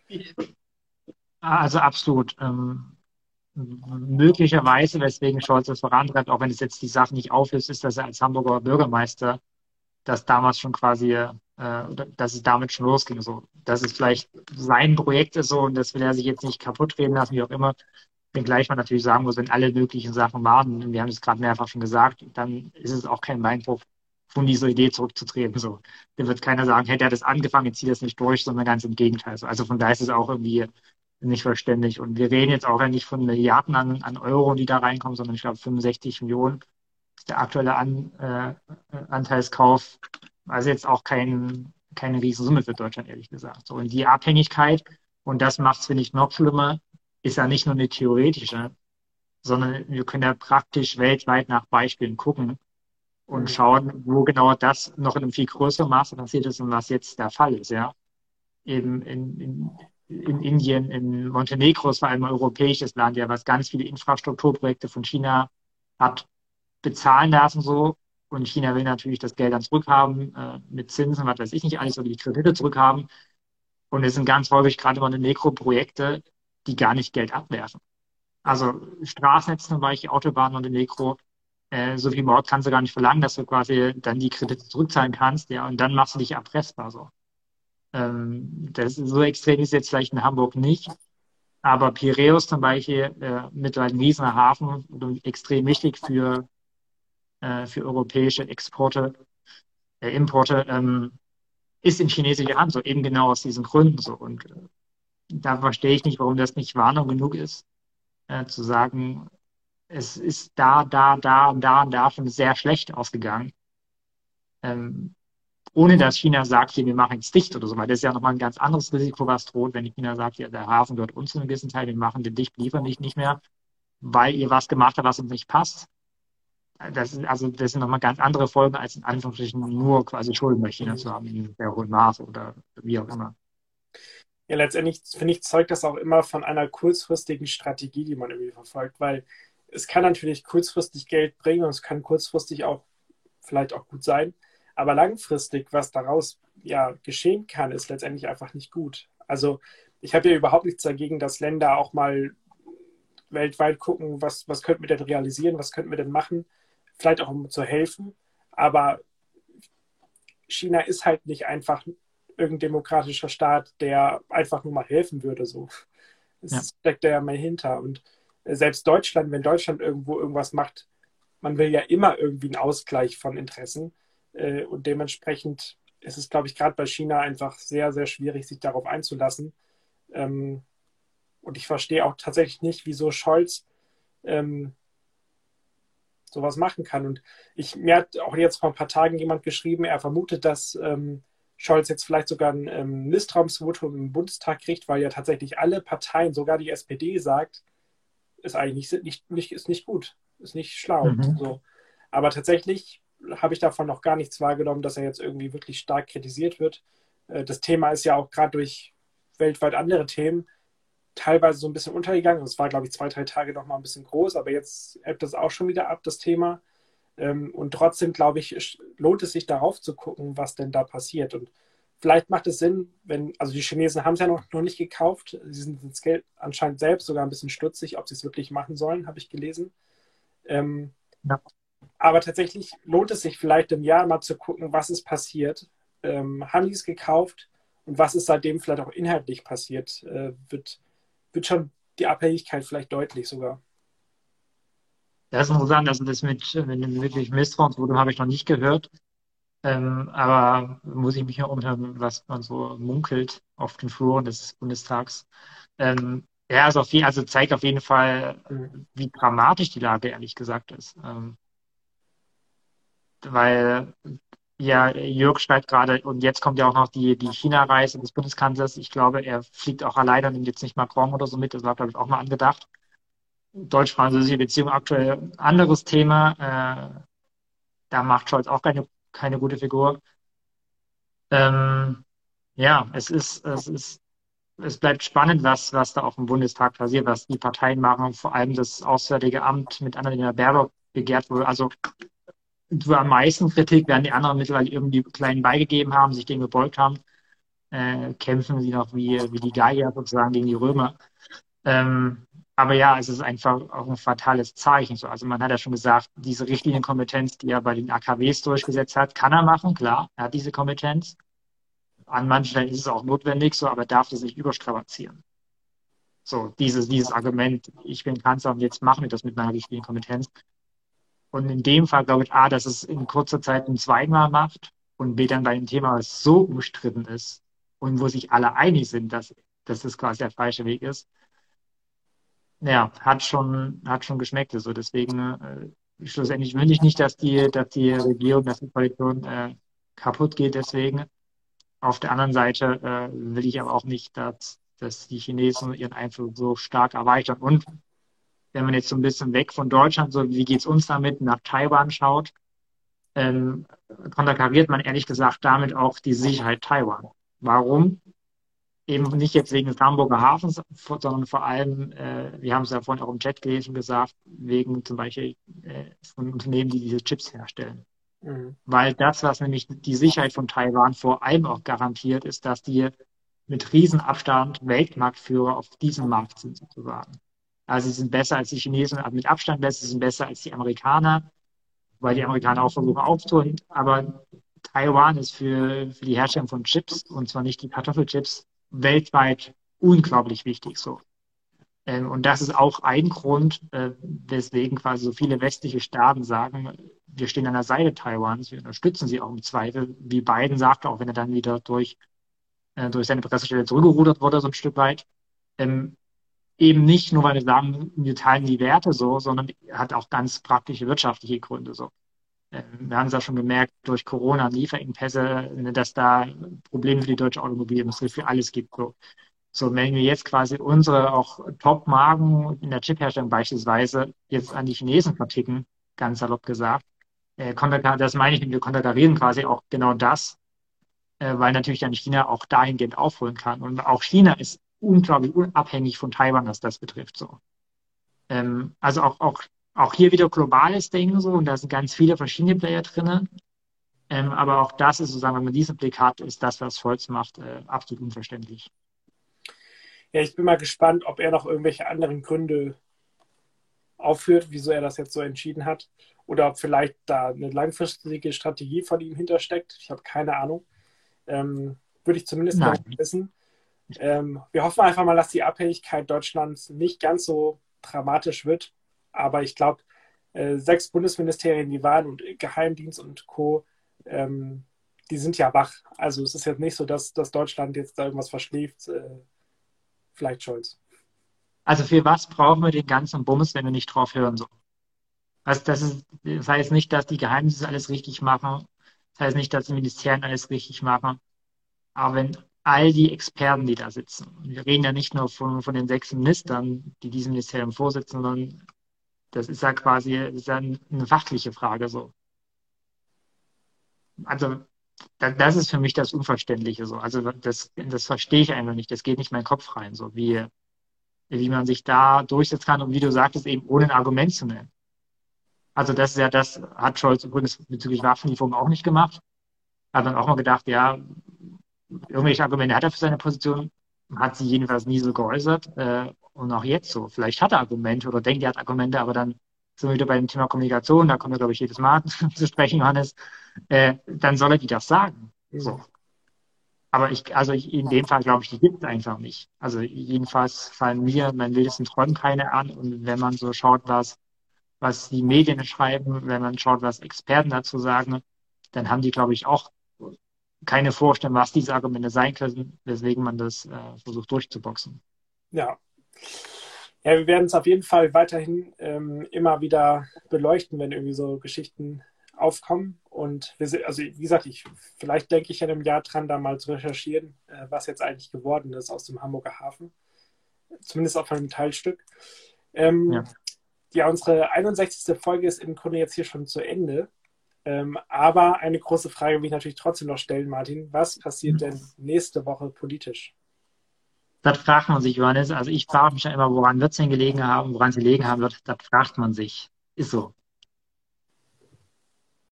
Speaker 1: Also absolut. Ähm, möglicherweise, weswegen Scholz das vorantreibt, auch wenn es jetzt die Sache nicht auflöst, ist, dass er als Hamburger Bürgermeister das damals schon quasi äh, dass es damit schon losging. So, dass es vielleicht sein Projekt ist so und das will er sich jetzt nicht kaputt reden lassen, wie auch immer. Wenngleich man natürlich sagen muss, wenn alle möglichen Sachen waren, und wir haben es gerade mehrfach schon gesagt, dann ist es auch kein Beinbruch, von dieser Idee zurückzutreten. So, da wird keiner sagen, hätte er das angefangen, jetzt zieht er es nicht durch, sondern ganz im Gegenteil. Also von daher ist es auch irgendwie nicht verständlich. Und wir reden jetzt auch ja nicht von Milliarden an, an Euro, die da reinkommen, sondern ich glaube fünfundsechzig Millionen ist der aktuelle an, äh, Anteilskauf. Also jetzt auch kein, keine Riesensumme für Deutschland, ehrlich gesagt. So, und die Abhängigkeit, und das macht es, finde ich, noch schlimmer, ist ja nicht nur eine theoretische, sondern wir können ja praktisch weltweit nach Beispielen gucken und schauen, wo genau das noch in einem viel größeren Maße passiert ist und was jetzt der Fall ist, ja. Eben in, in, in Indien, in Montenegro ist vor allem ein europäisches Land, ja, was ganz viele Infrastrukturprojekte von China hat bezahlen lassen so. Und China will natürlich das Geld dann zurückhaben, äh, mit Zinsen, was weiß ich nicht alles, oder die Kredite zurückhaben. Und es sind ganz häufig gerade Montenegro-Projekte, die gar nicht Geld abwerfen. Also Straßennetze zum Beispiel, Autobahnen Montenegro, äh, so viel Mord kannst du gar nicht verlangen, dass du quasi dann die Kredite zurückzahlen kannst, ja, und dann machst du dich erpressbar so. Ähm, das ist so extrem ist jetzt vielleicht in Hamburg nicht, aber Piräus zum Beispiel, äh, mittlerweile ein riesener Hafen, und extrem wichtig für, äh, für europäische Exporte, äh, Importe, ähm, ist in chinesischer Hand, so eben genau aus diesen Gründen so. Und äh, da verstehe ich nicht, warum das nicht Warnung genug ist, äh, zu sagen, es ist da, da, da und da und da schon sehr schlecht ausgegangen. Ähm, ohne dass China sagt, hier, wir machen jetzt dicht oder so, weil das ist ja nochmal ein ganz anderes Risiko, was droht, wenn China sagt, ja, der Hafen gehört uns zu einem gewissen Teil, wir machen den dicht, liefern dich nicht mehr, weil ihr was gemacht habt, was uns nicht passt. Das ist, also, das sind nochmal ganz andere Folgen, als in Anführungsstrichen nur quasi Schulden bei China zu haben, in sehr hohem Maße oder wie auch immer.
Speaker 2: Ja, letztendlich finde ich, zeugt das auch immer von einer kurzfristigen Strategie, die man irgendwie verfolgt, weil es kann natürlich kurzfristig Geld bringen und es kann kurzfristig auch vielleicht auch gut sein, aber langfristig, was daraus ja geschehen kann, ist letztendlich einfach nicht gut. Also ich habe ja überhaupt nichts dagegen, dass Länder auch mal weltweit gucken, was, was könnten wir denn realisieren, was könnten wir denn machen, vielleicht auch um zu helfen, aber China ist halt nicht einfach irgendein demokratischer Staat, der einfach nur mal helfen würde. So. Es
Speaker 1: Ja.
Speaker 2: steckt da ja mal hinter. Und selbst Deutschland, wenn Deutschland irgendwo irgendwas macht, man will ja immer irgendwie einen Ausgleich von Interessen. Und dementsprechend ist es, glaube ich, gerade bei China einfach sehr, sehr schwierig, sich darauf einzulassen. Und ich verstehe auch tatsächlich nicht, wieso Scholz sowas machen kann. Und ich, mir hat auch jetzt vor ein paar Tagen jemand geschrieben, er vermutet, dass ähm, Scholz jetzt vielleicht sogar ein ähm, Misstrauensvotum im Bundestag kriegt, weil ja tatsächlich alle Parteien, sogar die S P D, sagt, ist eigentlich nicht, nicht, nicht, ist nicht gut, ist nicht schlau.
Speaker 1: Mhm.
Speaker 2: So. Aber tatsächlich habe ich davon noch gar nichts wahrgenommen, dass er jetzt irgendwie wirklich stark kritisiert wird. Äh, das Thema ist ja auch gerade durch weltweit andere Themen teilweise so ein bisschen untergegangen. Es war, glaube ich, zwei, drei Tage noch mal ein bisschen groß, aber jetzt ebbt das auch schon wieder ab, das Thema. Und trotzdem, glaube ich, lohnt es sich darauf zu gucken, was denn da passiert. Und vielleicht macht es Sinn, wenn, also die Chinesen haben es ja noch, noch nicht gekauft. Sie sind das Geld anscheinend selbst sogar ein bisschen stutzig, ob sie es wirklich machen sollen, habe ich gelesen. Ähm,
Speaker 1: Ja.
Speaker 2: Aber tatsächlich lohnt es sich vielleicht im Jahr mal zu gucken, was ist passiert. Ähm, haben die es gekauft und was ist seitdem vielleicht auch inhaltlich passiert, äh, wird wird schon die Abhängigkeit vielleicht deutlich sogar.
Speaker 1: Das ist interessant, also das mit, mit dem wirklich Misstrauensvotum habe ich noch nicht gehört. Ähm, aber muss ich mich ja umhören, was man so munkelt auf den Fluren des Bundestags. Ähm, ja, also, auf, also zeigt auf jeden Fall,
Speaker 2: Mhm.
Speaker 1: wie dramatisch die Lage ehrlich gesagt ist. Ähm, weil ja, Jörg schreibt gerade, und jetzt kommt ja auch noch die, die China-Reise des Bundeskanzlers. Ich glaube, er fliegt auch alleine und nimmt jetzt nicht Macron oder so mit. Das war, glaube ich, auch mal angedacht. Deutsch-französische Beziehung aktuell anderes Thema. Äh, da macht Scholz auch keine, keine gute Figur. Ähm, ja, es ist, es ist, es bleibt spannend, was, was da auf dem Bundestag passiert, was die Parteien machen, vor allem das Auswärtige Amt mit Annalena Baerbock begehrt wurde. Also wo am meisten Kritik, während die anderen mittlerweile irgendwie kleinen beigegeben haben, sich dem gebeugt haben, äh, kämpfen sie noch wie, wie die Geier sozusagen gegen die Römer. Ähm, aber ja, es ist einfach auch ein fatales Zeichen. So. Also man hat ja schon gesagt, diese Richtlinienkompetenz, die er bei den A K Ws durchgesetzt hat, kann er machen, klar, er hat diese Kompetenz. an manchen Stellen ist es auch notwendig, so, aber darf das nicht überstrapazieren. So, dieses, dieses Argument, ich bin Kanzler und jetzt machen wir das mit meiner richtigen Kompetenz. Und in dem Fall glaube ich, A, dass es in kurzer Zeit ein zweimal macht und B, dann bei einem Thema, was so umstritten ist und wo sich alle einig sind, dass, dass das quasi der falsche Weg ist, ja, hat schon, hat schon geschmeckt. So. Deswegen, äh, schlussendlich will ich nicht, dass die, dass die Regierung, dass die Koalition äh, kaputt geht. Deswegen. Auf der anderen Seite äh, will ich aber auch nicht, dass, dass die Chinesen ihren Einfluss so stark erweitern. Und wenn man jetzt so ein bisschen weg von Deutschland, so wie geht's uns damit, nach Taiwan schaut, ähm, konterkariert man ehrlich gesagt damit auch die Sicherheit Taiwan. Warum? Eben nicht jetzt wegen des Hamburger Hafens, sondern vor allem, äh, wir haben es ja vorhin auch im Chat gelesen gesagt, wegen zum Beispiel äh, von Unternehmen, die diese Chips herstellen. Mhm. Weil das, was nämlich die Sicherheit von Taiwan vor allem auch garantiert, ist, dass die mit Riesenabstand Weltmarktführer auf diesem Markt sind sozusagen. Also sie sind besser als die Chinesen, mit Abstand besser, sie sind besser als die Amerikaner, weil die Amerikaner auch versuchen aufzuholen. Aber Taiwan ist für, für die Herstellung von Chips, und zwar nicht die Kartoffelchips, weltweit unglaublich wichtig so. Ähm, und das ist auch ein Grund, äh, weswegen quasi so viele westliche Staaten sagen, wir stehen an der Seite Taiwans, wir unterstützen sie auch im Zweifel, wie Biden sagte, auch wenn er dann wieder durch, äh, durch seine Pressestelle zurückgerudert wurde, so ein Stück weit. Ähm, eben nicht nur, weil wir sagen, wir teilen die Werte so, sondern hat auch ganz praktische wirtschaftliche Gründe so. Ähm, wir haben es ja schon gemerkt, durch Corona, Lieferengpässe, dass da Probleme für die deutsche Automobilindustrie, für alles gibt so. So, wenn wir jetzt quasi unsere auch Top-Marken in der Chipherstellung beispielsweise jetzt an die Chinesen verticken, ganz salopp gesagt, äh, das meine ich, wir konterkarieren quasi auch genau das, äh, weil natürlich dann China auch dahingehend aufholen kann. Und auch China ist unglaublich unabhängig von Taiwan, was das betrifft. So. Ähm, also auch, auch, auch hier wieder globales Ding so, und da sind ganz viele verschiedene Player drin. Ähm, aber auch das ist sozusagen, wenn man diesen Blick hat, ist das, was Scholz macht, äh, absolut unverständlich.
Speaker 2: Ja, ich bin mal gespannt, ob er noch irgendwelche anderen Gründe aufführt, wieso er das jetzt so entschieden hat. Oder ob vielleicht da eine langfristige Strategie von ihm hintersteckt. Ich habe keine Ahnung. Ähm, würde ich zumindest gerne wissen. Ähm, wir hoffen einfach mal, dass die Abhängigkeit Deutschlands nicht ganz so dramatisch wird. Aber ich glaube, äh, sechs Bundesministerien, die waren und Geheimdienst und Co., ähm, die sind ja wach. Also es ist jetzt nicht so, dass, dass Deutschland jetzt da irgendwas verschläft. Äh, Vielleicht Scholz.
Speaker 1: Also für was brauchen wir den ganzen Bums, wenn wir nicht drauf hören? So? Also das, ist, das heißt nicht, dass die Geheimdienste alles richtig machen. Das heißt nicht, dass die Ministerien alles richtig machen. Aber wenn all die Experten, die da sitzen, wir reden ja nicht nur von, von den sechs Ministern, die diesem Ministerium vorsitzen, sondern das ist ja quasi das ist ja eine fachliche Frage. So. Also das ist für mich das Unverständliche. So. Also das, das verstehe ich einfach nicht. Das geht nicht in meinen Kopf rein. So wie wie man sich da durchsetzen kann und wie du sagtest, eben ohne ein Argument zu nennen. Also das ist ja, das hat Scholz übrigens bezüglich Waffenlieferung auch nicht gemacht. Hat dann auch mal gedacht, ja, irgendwelche Argumente hat er für seine Position, hat sie jedenfalls nie so geäußert äh, und auch jetzt so. Vielleicht hat er Argumente oder denkt, er hat Argumente, aber dann sind wir wieder beim Thema Kommunikation, da kommen wir, glaube ich, jedes Mal zu sprechen, Johannes, äh, dann soll er die das sagen. So. Aber ich, also ich, in dem Fall glaube ich, die gibt es einfach nicht. Also jedenfalls fallen mir meinen wildesten Träumen keine an. Und wenn man so schaut, was, was die Medien schreiben, wenn man schaut, was Experten dazu sagen, dann haben die, glaube ich, auch keine Vorstellung, was diese Argumente sein können, weswegen man das äh, versucht durchzuboxen.
Speaker 2: Ja. Ja, wir werden es auf jeden Fall weiterhin ähm, immer wieder beleuchten, wenn irgendwie so Geschichten aufkommen. Und wir, also wie gesagt, ich, vielleicht denke ich in einem Jahr dran, da mal zu recherchieren, äh, was jetzt eigentlich geworden ist aus dem Hamburger Hafen. Zumindest auf einem Teilstück. Ähm, ja. ja, unsere einundsechzigste Folge ist im Grunde jetzt hier schon zu Ende. Ähm, aber eine große Frage will ich natürlich trotzdem noch stellen, Martin. Was passiert mhm. denn nächste Woche politisch?
Speaker 1: Das fragt man sich, Johannes. Also ich frage mich ja immer, woran wird es denn gelegen haben, woran es gelegen haben wird. Das fragt man sich. Ist so.